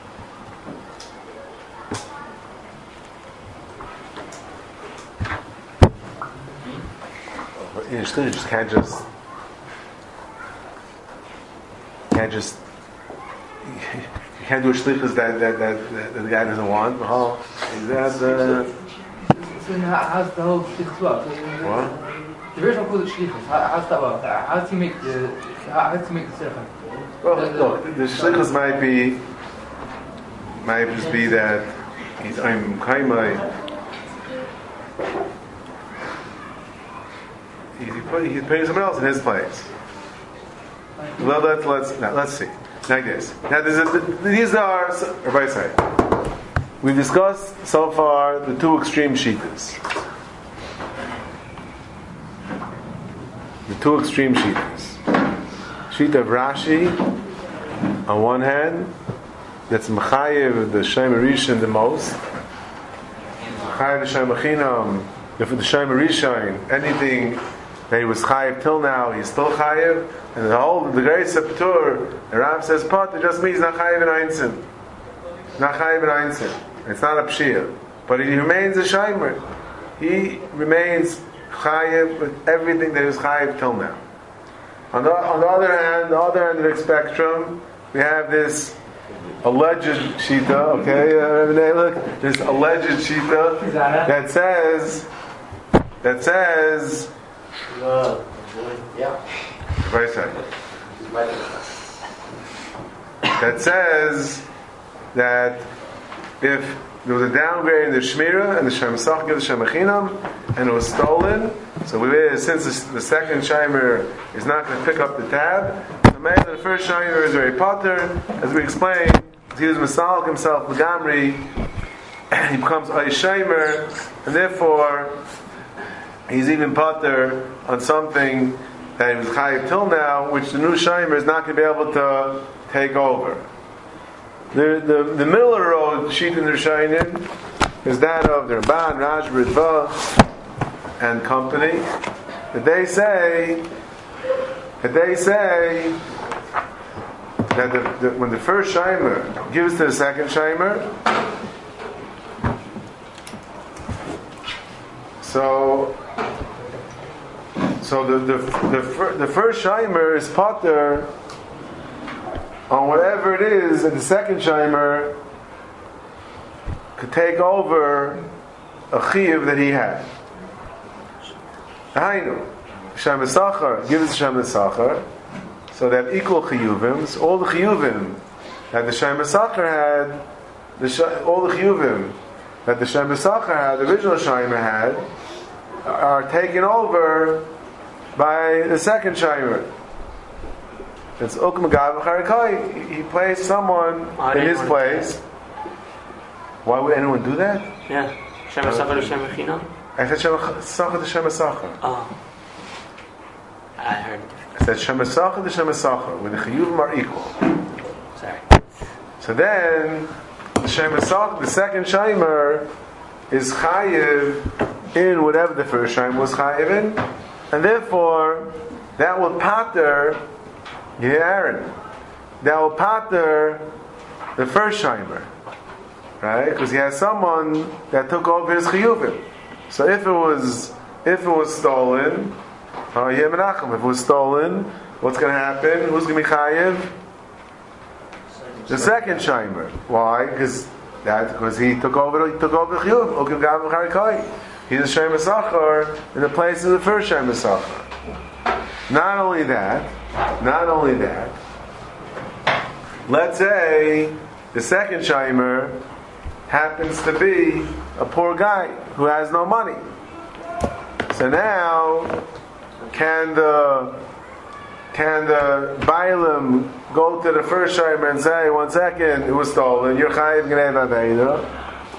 You just can't just can't just you can't do a shlichus that that, that that the guy doesn't want. Oh, is that uh, so then how, how's the whole shlichus work? what? The original calls it shlichus. How, how's that work? How does he make the how, how does he make the circle? Well, look, the shlichus might be might just be that he's I'm kaimai. He's putting, he's putting someone else in his place. Well, let's let's now, let's see like this. Now, there's a, these are everybody say. We've discussed so far the two extreme shitas. The two extreme shitas. Shita of Rashi, on one hand, that's mechayev the Shem Rishon the most. Mechayev the Shem Achinam. If the Shem Rishon, anything that he was chayiv till now, he's still chayiv, and the whole the great Septur, the Rav says, "Pot," it just means not chayiv in einzin, not chayiv in einzin. It's not a pshia, but he remains a shaymer. He remains chayiv with everything that he was chayiv till now. On the, on the other hand, the other end of the spectrum, we have this alleged shita. Okay, uh, look, this alleged shita that says that says. Uh, yeah. Very sad. That says that if there was a downgrade in the Shmira and the Shem Sach gives the Shem Achinam and it was stolen, so we since the, the second Shimer is not going to pick up the tab, so maybe the first Shimer is very potter, as we explained, he was Masalik himself, Lagamri, he becomes a Shimer, and therefore he's even potter on something that he was chayiv till now, which the new Shimer is not going to be able to take over. The the, the middle of the road sheet in the Rishonim is that of the Ramban, Raj, Ritva, and company. That they say that they say that the, the, when the first Shimer gives to the second Shimer, so. so the the the, fir, the first shimer is potter on whatever it is, and the second shimer could take over a chiyuv that he had. Hainu, Shem Esachar gives Shem Esachar, so they have equal chiyuvim. All the chiyuvim that the Shem Esachar had, the sh- all the chiyuvim that the Shem Esachar had, the original Shimer had, are taken over by the second Shimer. It's Ukum Gav Charikai. He placed someone Oh, in his anyone place. Why would anyone do that? Yeah. Shem Esachar to Shem Echinam? I said Shem Esachar to Shem Esachar. Oh. I heard. I said Shem Esachar to Shem Esachar, where the chiyuvim are equal. Sorry. So then, the Shem Esachar, the second Shimer, is chayiv in whatever the first Shimer was chayiv in, and therefore, that will pater Aaron. That will pater the first Shimer, right? Because he has someone that took over his chiyuvim. So if it was if it was stolen, oh yeah, Menachem. If it was stolen, what's going to happen? Who's going to be chayiv? The second Shimer. Why? Because that because he took over he took over the chiyuv. Ukim Gav Charikai. He's a Shem Esachar in the place of the first Shem Esachar. Not only that, not only that. Let's say the second Shimer happens to be a poor guy who has no money. So now, can the can the Bailam go to the first Shimer and say, one second, it was stolen, you're chayiv gnei v'aveda,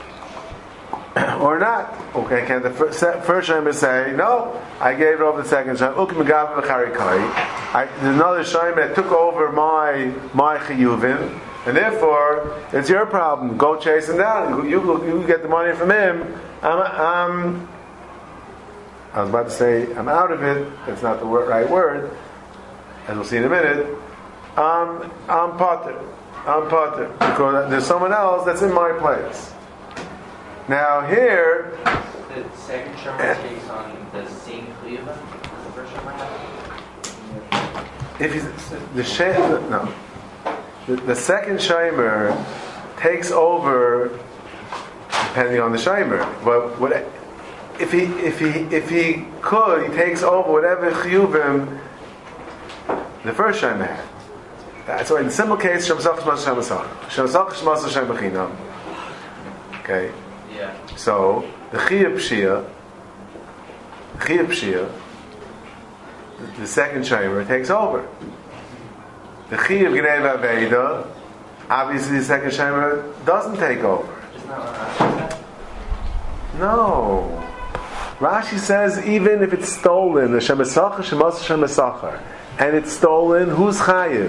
or not? Okay, can the first, first Shimer say, no, I gave it over the second Shimer, ukim gav v'charikai, there's another Shimer that took over my my chiyuvim, and therefore, it's your problem. Go chase him down. You, you, you get the money from him. I'm, I'm, I was about to say, I'm out of it. That's not the word, right word. As we'll see in a minute. Um, I'm potter. I'm potter. Because there's someone else that's in my place. Now here... The second Shomer takes on the same chiyuv as the first Shomer? If he's... The Shem... No. The, the second Shimer takes over, depending on the Shimer. But what if he if he if he could, he takes over whatever chiyuvim the first Shimer had. So in the simple case, Shem Esachar Shmas Shem Esachar, Shem Esachar Shmas Shem Echinam. Okay. Yeah. So the chiyuv pshia, chiyuv pshia, the, the second Shimer takes over. The Chiyuv Gnei V'Aveda, obviously the second Shimer doesn't take over. Isn't that what Rashi said? No. Rashi says even if it's stolen, the Shem Esachar, Shemas Shem Esachar, and it's stolen, who's Chayiv?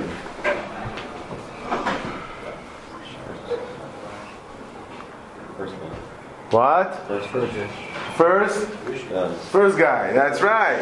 What? First person. First? Yes. First guy, that's right.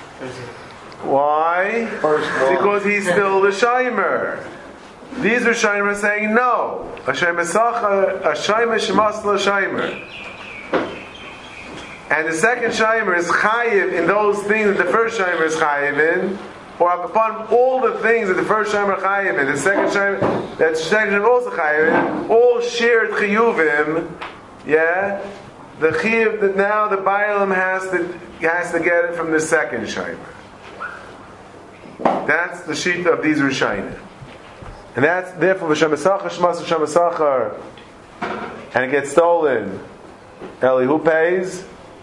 Why? First one. Because he's still the Shimer. These are Shimer saying no. A Shimer Esachar, a Shimer Shemas Shimer. And the second Shimer is Chayiv in those things that the first Shimer is Chayiv in, or upon all the things that the first Shimer Chayiv in, the second Shimer, that the second Shimer also Chayiv in, all shared Chiyuvim, yeah? The Chiyiv that now the Bailam has to, has to get it from the second Shimer. That's the sheet of these Rishayim. And that's therefore V'Shem Esachar, Shmas V'Shem Esachar, and it gets stolen. Eli, who pays?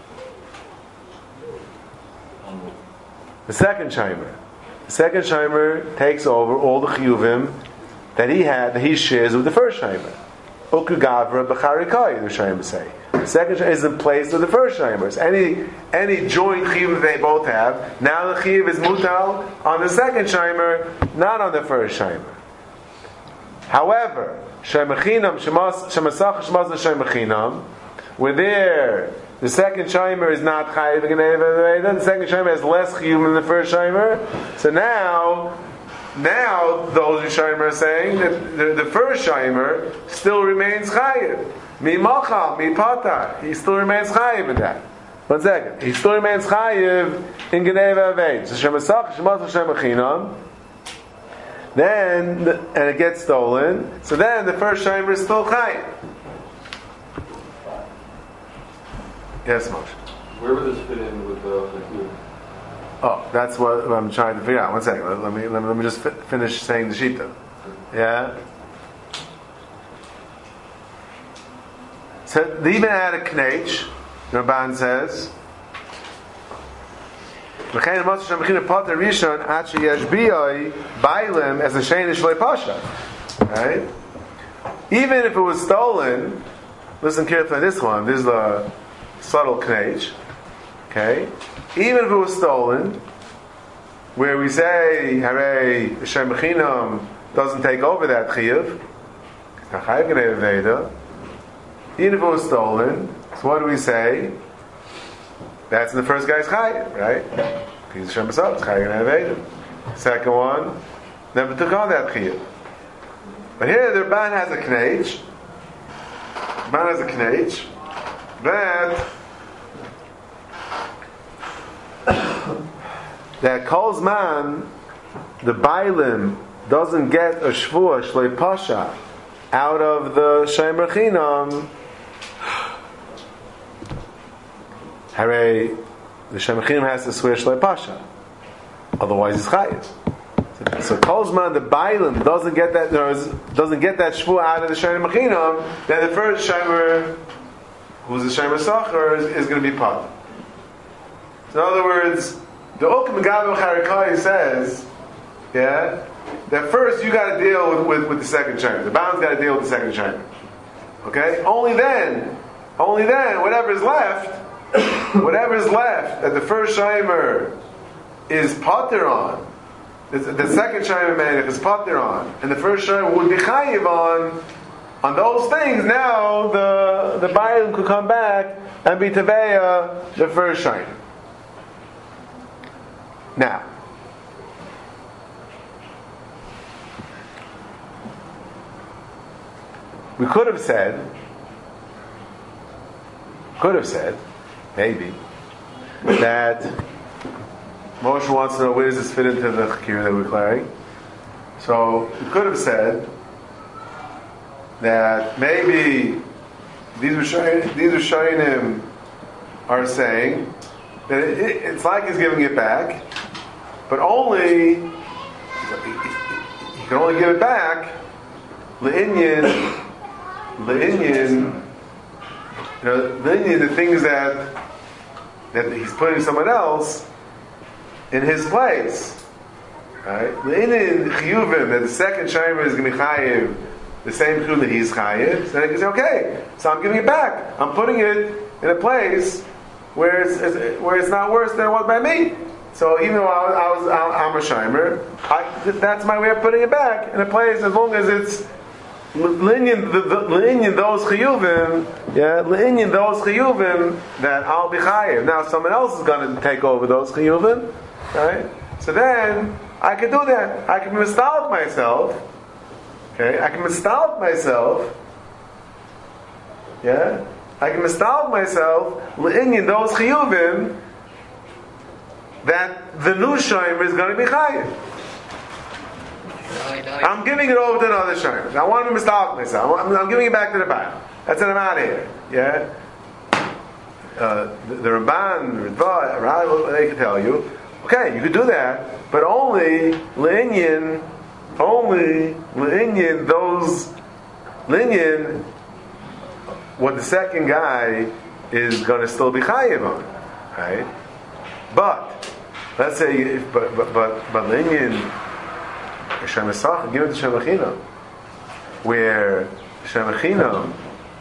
The second Shimer. The second Shimer takes over all the Chiyuvim that he had, that he shares with the first Shimer. Uku Gavra B'Charikai, the Shimer say. The second Shimer is in place of the first Shimers. Any any joint Chiyuv they both have, now the Chiyuv is mutal on the second Shimer, not on the first Shimer. However, Shemachinam, Shemasach, Shemaz, Shemachinam, where there, the second Shimer is not Chayiv, the second Shimer has less Chiyuv than the first Shimer. So now, now those Shimer are saying that the, the first Shimer still remains Chayiv. Mi machal, mi patar. He still remains chayiv in that. One second. He still remains chayiv in Geneva Aveid. So Shemasach, Shemasach Shemachinam. Then, and it gets stolen. So then the first shomer is still chayiv. Yes, Moshe. Where would this fit in with the Chakir? Oh, that's what I'm trying to figure out. One second. Let, let me let me let me just fi- finish saying the shita. Yeah. So they even add a knech. Ramban says. Right? Even if it was stolen, listen carefully on this one. This is the subtle knech. Okay? Even if it was stolen, where we say, Hare, Shem Chinam doesn't take over that chiyuv, even if it was stolen, so what do we say? That's in the first guy's chayiv, right? He's Shem Asab, it's chayiv and Second one, never took on that chiyuv. But here the Rabban has a knech, Rabban has a knech, that that calls man the Bailim doesn't get a shvua shlei pasha out of the shomer chinam. Hare, the shomer chinam has to swear shlei pasha, otherwise he's chayiv. So, so calls man the Bailim doesn't get that doesn't get that shvua out of the shomer chinam. Then the first shomer, who's the shomer sacher, is, is going to be part. In other words, the Okim Gavim Charikai says, yeah, that first you got to deal with, with, with the second shomer. The bound's got to deal with the second shomer. Okay? Only then, only then, whatever is left, whatever is left that the first shomer is pater on, the, the second shomer man is pater on, and the first shomer would be chayiv on, on those things. Now the the Bailim could come back and be teveya the first shomer. Now, we could have said, could have said, maybe, that Moshe wants to know where does this fit into the chakir that we're declaring. So we could have said that maybe these Rishonim are saying that it, it, it's like he's giving it back, but only he can only give it back le'inyan, le'inyan, you know, le'inyan, the things that that he's putting someone else in his place, right? Le'inyan chiyuvim, that the second shomer is going to be chayiv the same chiyuv that he's chayiv. So then he can say, okay, so I'm giving it back. I'm putting it in a place where it's, it's where it's not worse than it was by me. So even though I was, I was I'm a shomer, I, that's my way of putting it back in a place as long as it's linyan those chiyuvim, yeah, linyan those chiyuvim that I'll be chayiv. Now someone else is going to take over those chiyuvim, right? So then I can do that. I can mistalt myself. Okay, I can mistalt myself. Yeah. I can mistalt myself in those chiyuvim that the new shomer is going to be chayiv. I'm giving it over to another shomer. I want to mistalt myself. I'm, I'm giving it back to the Baal. That's it. I'm out of here. Yeah. Uh, the, the Ramban, the Ritva, they can tell you. Okay, you could do that, but only linyan, only linyan those linyan. What the second guy is going to still be chayiv on, right? But let's say, if, but but but but linyan Shem Esach, give it to Shem Chinam, where Shem Chinam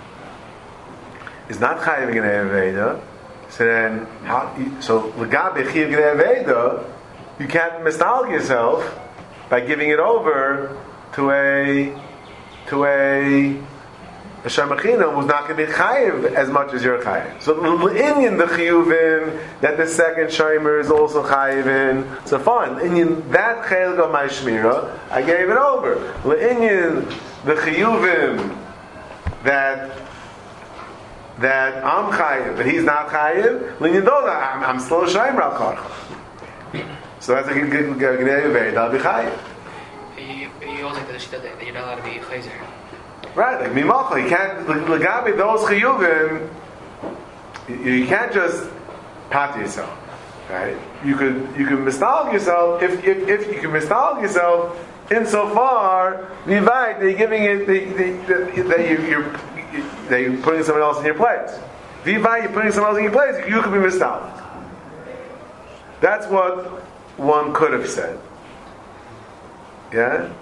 is not chayiv in Aveda. So then, how? So legabe chayiv in Aveda, you can't mistalk yourself by giving it over to a to a the shomer chinam was not going to be chayiv as much as you're chayiv. So in the chiyuvin that the second shomer is also chayiv in. So fine, in that chelik of my shmira, I gave it over. In the chiyuvim that that I'm chayiv, but he's not chayiv, linyan doda, I'm, I'm still a shayim al karcha. So that's a good gnei I'll be chayiv. You, you also think that that you're not allowed to be chayzer. Right, like mimalcha, you can't legabe those chiyuvim. You, you can't just pat yourself, right? You could you could mistalk yourself if if, if you can mistalk yourself insofar that you're giving it that you, you're that you're putting someone else in your place. Vivai, you're putting someone else in your place. You could be mistalked. That's what one could have said. Yeah.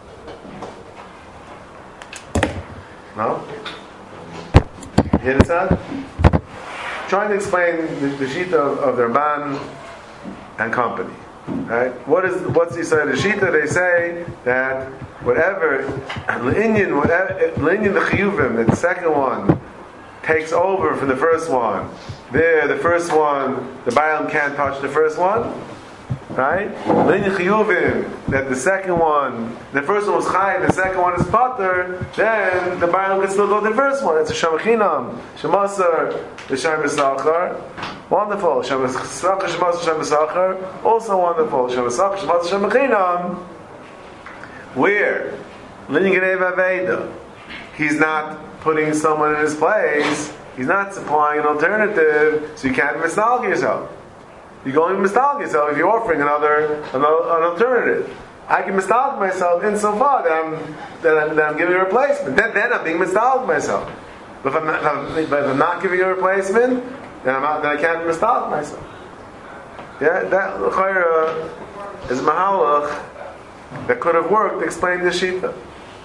No? Hear this out? Trying to explain the, the shita of, of the Ramban and company. Right? What is what's the side of the shita? They say that whatever l'inyan, whatever l'inyan the chiyuvim, that the second one takes over from the first one. There, the first one, the Bailam can't touch the first one. Right? L'inyan chiyuvim, that the second one, the first one was chayiv, the second one is pater, then the Bailam can still go to the first one. It's a shamachinam, shemasar, the shem b'sachar. Wonderful. Shem b'sachar, shemasar, shem b'sachar. Also wonderful. Shem b'sachar, shemasar, shem b'chinam. Where? L'inyan gnei v'aveda. He's not putting someone in his place. He's not supplying an alternative, so you can't mistalk yourself. You're going to mistalk yourself if you're offering another, another an alternative. I can mistalk myself insofar that I'm that I'm, that I'm giving a replacement. Then, then I'm being mistalk myself. But if I'm, not, if I'm, but if I'm not giving a replacement, then I'm not, then I can't mistalk myself. Yeah, that l'chayra is a mahalach that could have worked to explain the shita.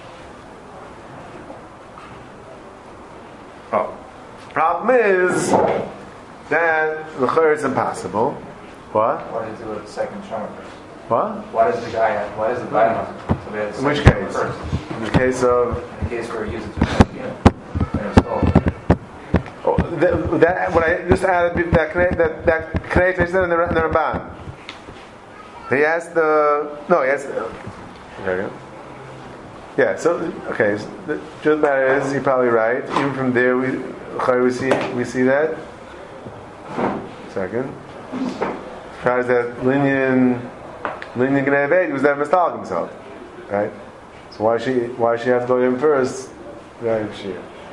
Oh, problem is that l'chayra it's impossible. What? What do you do with the second shomer first? What? Why does the guy have, why does the guy have so we have the In which second case? shomer first? In the case of In the case where he uses it to install. oh, that, that what I just added that that that Knei said in the in the Ramban. He asked the no he asked there you go. Yeah, so okay, so the truth matter is you're probably right. Even from there we we see we see that. Second. Tries that Linyan Linyan Gnei Aved was never mistalk himself. Right? So why she why she have to go to him first? Right, she.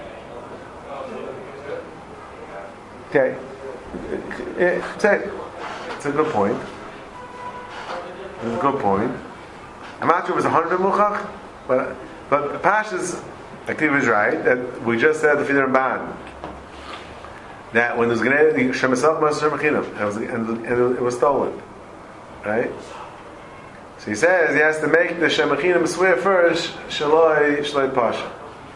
Okay. It's a, it's a good point. It's a good point. I'm not sure if it was a hundred muchach, but but Pashas Aktiv is right that we just said the Fidir Ban that when there's Gnei Shemasach Masar Shemachinam and it was stolen, right? So he says he has to make the Shemachinam swear first, Shaloi Shaloi Pasha,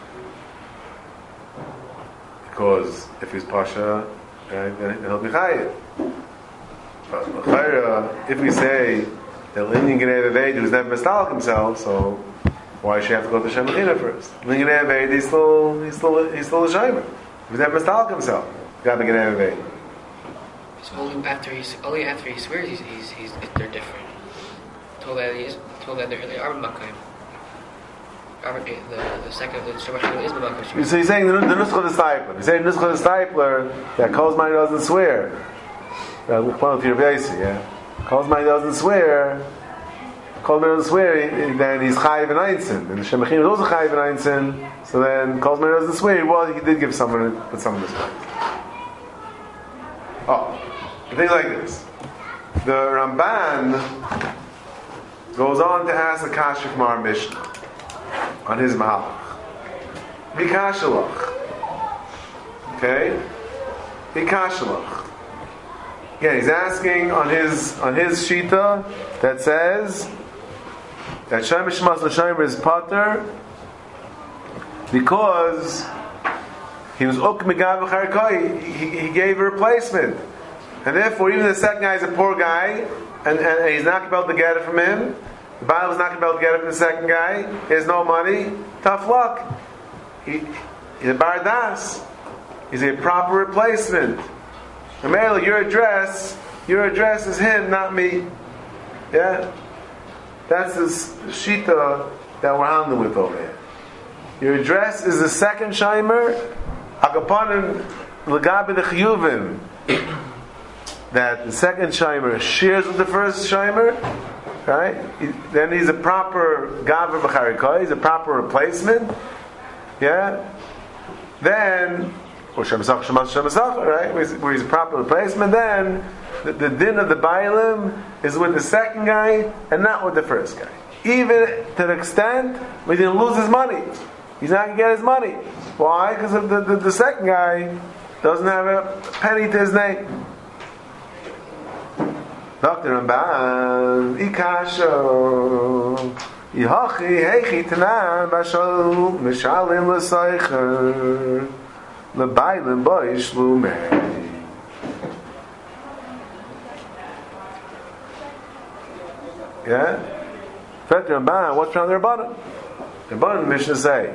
because if he's Pasha, right, then he'll be Chayiv. But if we say that Linyan Gnei Aved was never mistalk himself, so why should he have to go to Shemachinam first? Linyan Gnei Aved he's still he's still he's still a Shaymer. He was never mistalk himself. Got the Gnei Aved. So only after he's only after he swears he's he's, he's they're different. Told that he is told that they're they are Makayim. The the second the Shemachinam is Makayim. So he's saying the the Nuscha the Stipler. He's saying the Nuscha the Stipler that Kol's money doesn't swear. Uh, yeah. Kol's money doesn't swear. Kol's money doesn't swear. Then he's Chayiv and Einstein. And the Shemachinam is also Chayiv and Einstein. So then Kol's money doesn't swear. Well, he did give someone put someone this place. Oh, the thing like this. The Ramban goes on to ask the Kasha from our Mishnah on his Mahalach. Vikashalach. Okay? Vikashalach. Again, he's asking on his on his Shita that says that Shemesh Mas L'Shomer is Pater because he was Uk Megav V'Charkai. He he gave a replacement, and therefore even the second guy is a poor guy, and, and he's not about to get it from him. The Baal was not about to get it from the second guy. He has no money. Tough luck. He, he's a Bardas. He's a proper replacement. Amel, your address, your address is him, not me. Yeah, that's the shita that we're handling with over here. Your address is the second shimer, Akapanim Lagabi the Chiyuvim, that the second Shimer shares with the first Shimer, right? Then he's a proper Gaver B'Charikoi, he's a proper replacement, yeah? Then, or Shemasach, Shemasach, Shemasach, right? Where he's a proper replacement, then the, the din of the Bailim is with the second guy and not with the first guy. Even to the extent where he didn't lose his money. He's not going to get his money. Why? Because the, the, the second guy doesn't have a penny to his name. Doctor Ramban, Ikasho, Yihachi, Heichi, Tanan, Bashal, Mishalim, L'Seicher, L'Bailim, Boish, Lumei. Yeah? Doctor Ramban, what's wrong with the Rabbanan? The Rabbanan Mishnah say,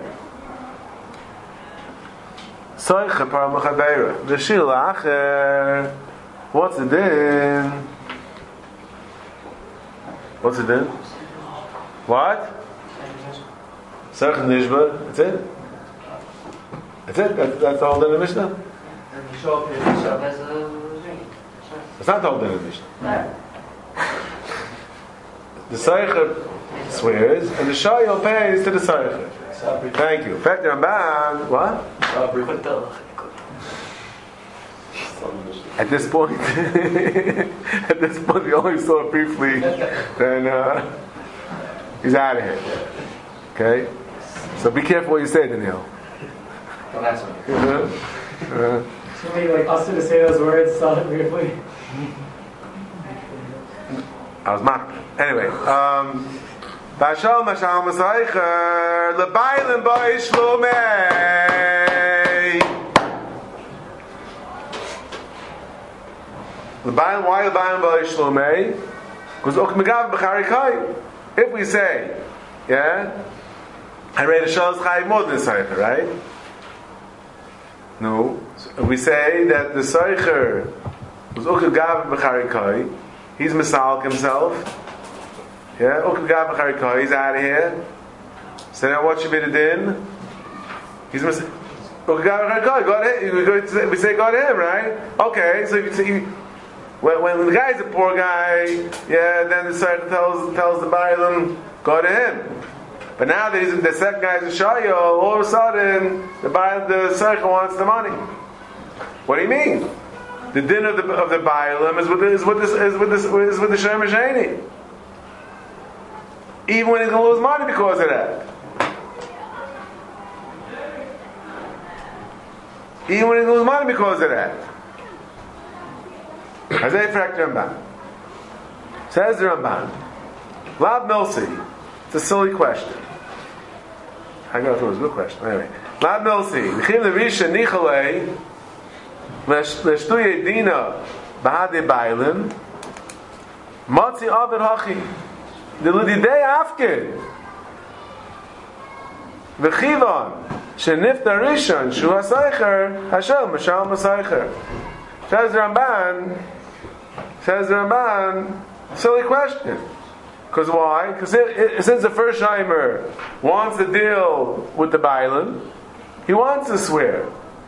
Soicha Paramachabeira, V'shil Acher, what's the din? What's the din? What? Soicha Nishba, that's it? That's it? That, that's the whole din of the Mishnah? It's not the whole din of the Mishnah. The Soicha swears, and the Shayel pays to the Soicha. Thank you. Fact Ramban, what? At this point, at this point, we only saw it briefly. Then uh, he's out of here. Okay, so be careful what you say, Daniel. Don't answer me. Uh-huh. Uh-huh. Somebody like us to say those words, saw it briefly. I was mocked. Anyway, um, Bashal Mashal Masaycher Lebailin Boish Lumei. Lebailin, why Lebailin Boish Lumei? Because Ok Megav B'Charikai. If we say, yeah, I read a Shal Chayiv more than Saycher, right? No. So if we say that the Saycher was Ok Megav B'Charikai, he's Masalk himself. Yeah, Ukagav B'Charikai, he's out of here. So now what should be the din? He's Ukagav B'Charikai, God him. We say God him, right? Okay, so you see, when, when the guy's a poor guy, yeah, then the Sarah tells tells the Bailam, go to him. But now that he's, the second guy's a Shayo, all of a sudden the Bailam, the Sarah wants the money. What do you mean? The din of the of the Bailam is with the, is with this is with this is with the Shem Sheni. Even when he's going to lose money because of that. Even when he's going to lose money because of that. Hazei Frak Ramban. Says the Ramban. Lab Milsi. It's a silly question. I know if it was a good question. Anyway. Lab Milsi. Nechim Lerisha Nichalei. Leshtuye Dina. Bahade Bailim. Matzi Avid Hachi. The Ludidei Afkin V'chivon Shenifta Rishon Shu HaSaycher Hashem Mashal HaSaycher. Says Ramban Says Ramban silly question. Because why? Because since the first Shimer wants to deal with the Bailam, he wants to swear.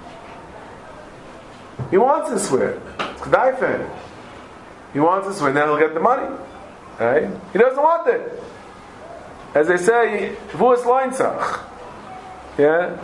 He wants to swear. It's Kedaifen. He wants to swear, then he'll get the money. Right? He doesn't want it. As they say, Vuas Loinsach. Yeah?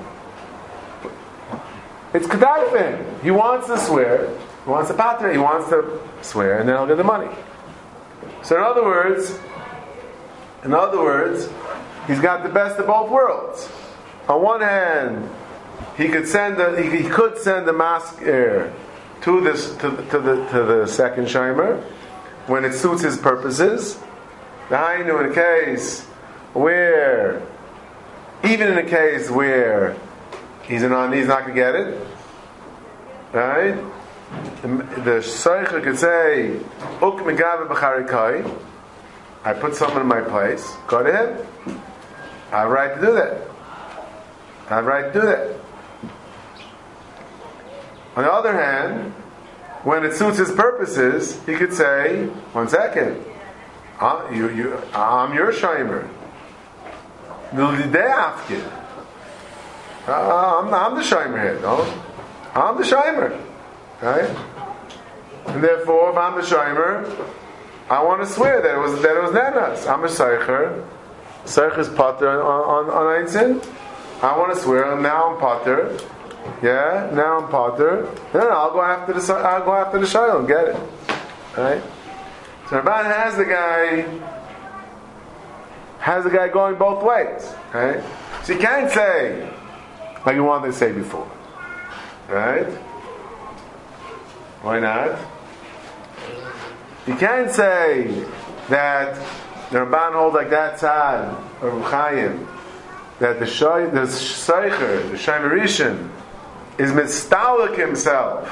It's Kedaifen. He wants to swear. He wants to patra. He wants to swear, and then he'll get the money. So in other words, in other words, he's got the best of both worlds. On one hand, he could send a, he, he could send the masker to this to, to the to the second shimer when it suits his purposes. The Hainu in a case where, even in a case where he's an he's not going to get it, right? The, the Shaycha could say, "Uk megabe b'charikai." I put someone in my place. Go to him. I have a right to do that. I have a right to do that. On the other hand, when it suits his purposes, he could say, one second, uh, you, you, I'm your shimer. Uh, I'm, I'm the Shimer here, no? I'm the Shimer. Right? And therefore, if I'm the Shimer, I want to swear that it was that it was Nenas. I'm a Seicher. Seicher is Potter on, on, on Ein Sin. I want to swear, and now I'm Potter. Yeah, now I'm Potter. Then I'll go after the I'll go after the Shiloh and get it. Right? So Rabban has the guy has the guy going both ways. Right? So you can't say like you wanted to say before. Right? Why not? You can't say that the Ramban holds like that tzad or Chaim, that the shoy, the Seicher, the Shaimerishan, is mistalik himself,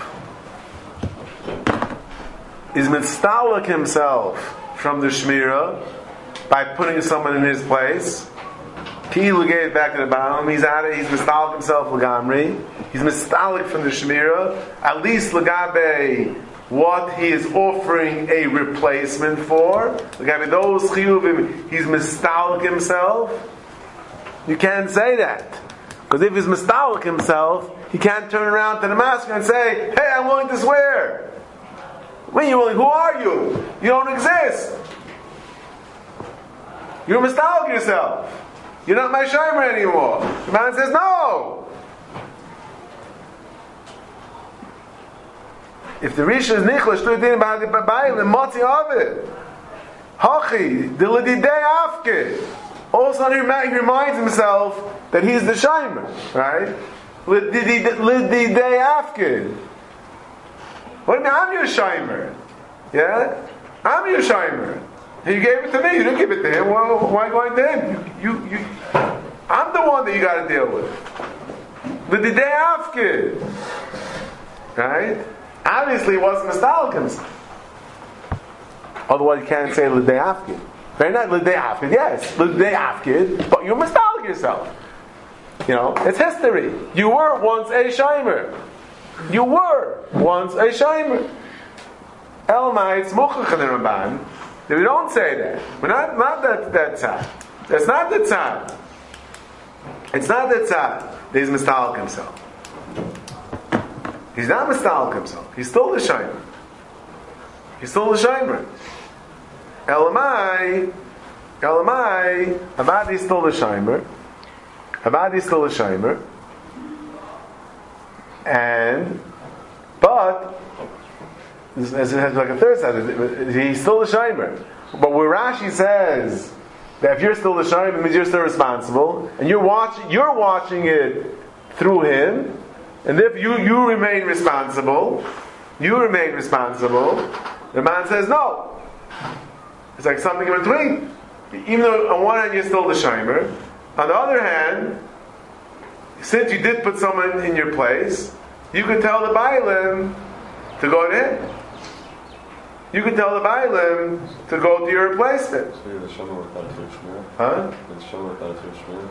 is mistalik himself from the Shmira by putting someone in his place. He gave back to the bottom. He's out of. He's mistalik himself legamri. He's mistalik from the Shmira. At least legabe what he is offering a replacement for. Legabe those chiyuvim, he's mistalik himself. You can't say that because if he's mistalik himself, he can't turn around to the master and say, "Hey, I'm willing to swear." When you willing? Who are you? You don't exist. You're mistalik yourself. You're not my Shimer anymore. The man says, no. If the Rishon is Nichla, Shtu Din Ba'ayim, the Motzi of it. Hachi, the Lididei Afke. All of a sudden he reminds himself that he's the Shimer. Right? Lididei Afke. What do you mean? I'm your Shimer. Yeah? I'm your Shimer. He gave it to me. You didn't give it to him. Well, why going to him? You, you, you, I'm the one that you got to deal with. But the day after, right? Obviously, it wasn't nostalgic himself. Otherwise, you can't say the day after. Very not the day after. Yes, the day after. But you're nostalgic yourself. You know, it's history. You were once a Shimer. You were once a Shimer. Elmai tzmuchach in the Ramban. We don't say that. We're not, not that, that tzad. That's not the tzad. It's not the tzad that he's mistalik himself. He's not mistalik himself. He's still the Shimer. He's still the Shimer. Elamai, Elamai, Abadi's still the Shimer. Abadi's still the Shimer. And, but, as it has like a third side, he's still the Shimer. But where Rashi says that if you're still the Shimer, it means you're still responsible, and you're watching, you're watching it through him, and if you you remain responsible, you remain responsible. The man says no. It's like something in between. Even though on one hand you're still the Shimer, on the other hand, since you did put someone in your place, you could tell the Bailim to go to him. You could tell the Bailim to go to your replacement. So you're the Shomer without your Shmir? Huh? You're the Shomer without your Shmir?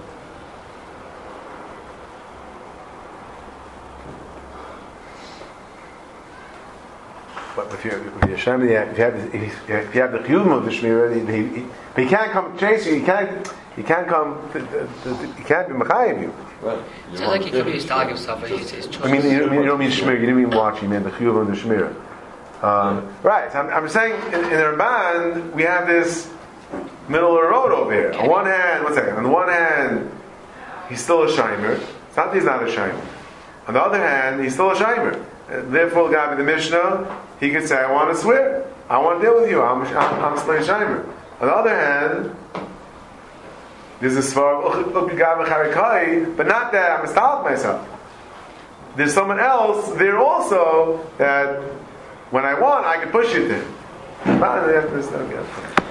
But if you're, if you're Shomer, if you have, if you have the Chiyuvim of the Shmir, he, he, he, he can't come chase you. He can't. He can't come. To, to, to, he can't be Machayim you. Right. It's not like he could be stalking himself, but he's his choice. I mean, you, you don't mean Shmir. You didn't mean watching. You meant the Chiyuvim of the Shmir. Um, right, so I'm, I'm saying in, in the Ramban we have this middle of the road over here. On one hand, one second. On the one hand, he's still a Shimer. It's not that he's not a Shimer. On the other hand, he's still a Shimer. And therefore, God, in the Mishnah, he could say, "I want to swear. I want to deal with you. I'm, I'm, I'm still a Shimer." On the other hand, there's a svar of Ukigab Charikai, but not that I'm a stalk myself. There's someone else there also that. When I want, I can push you to him.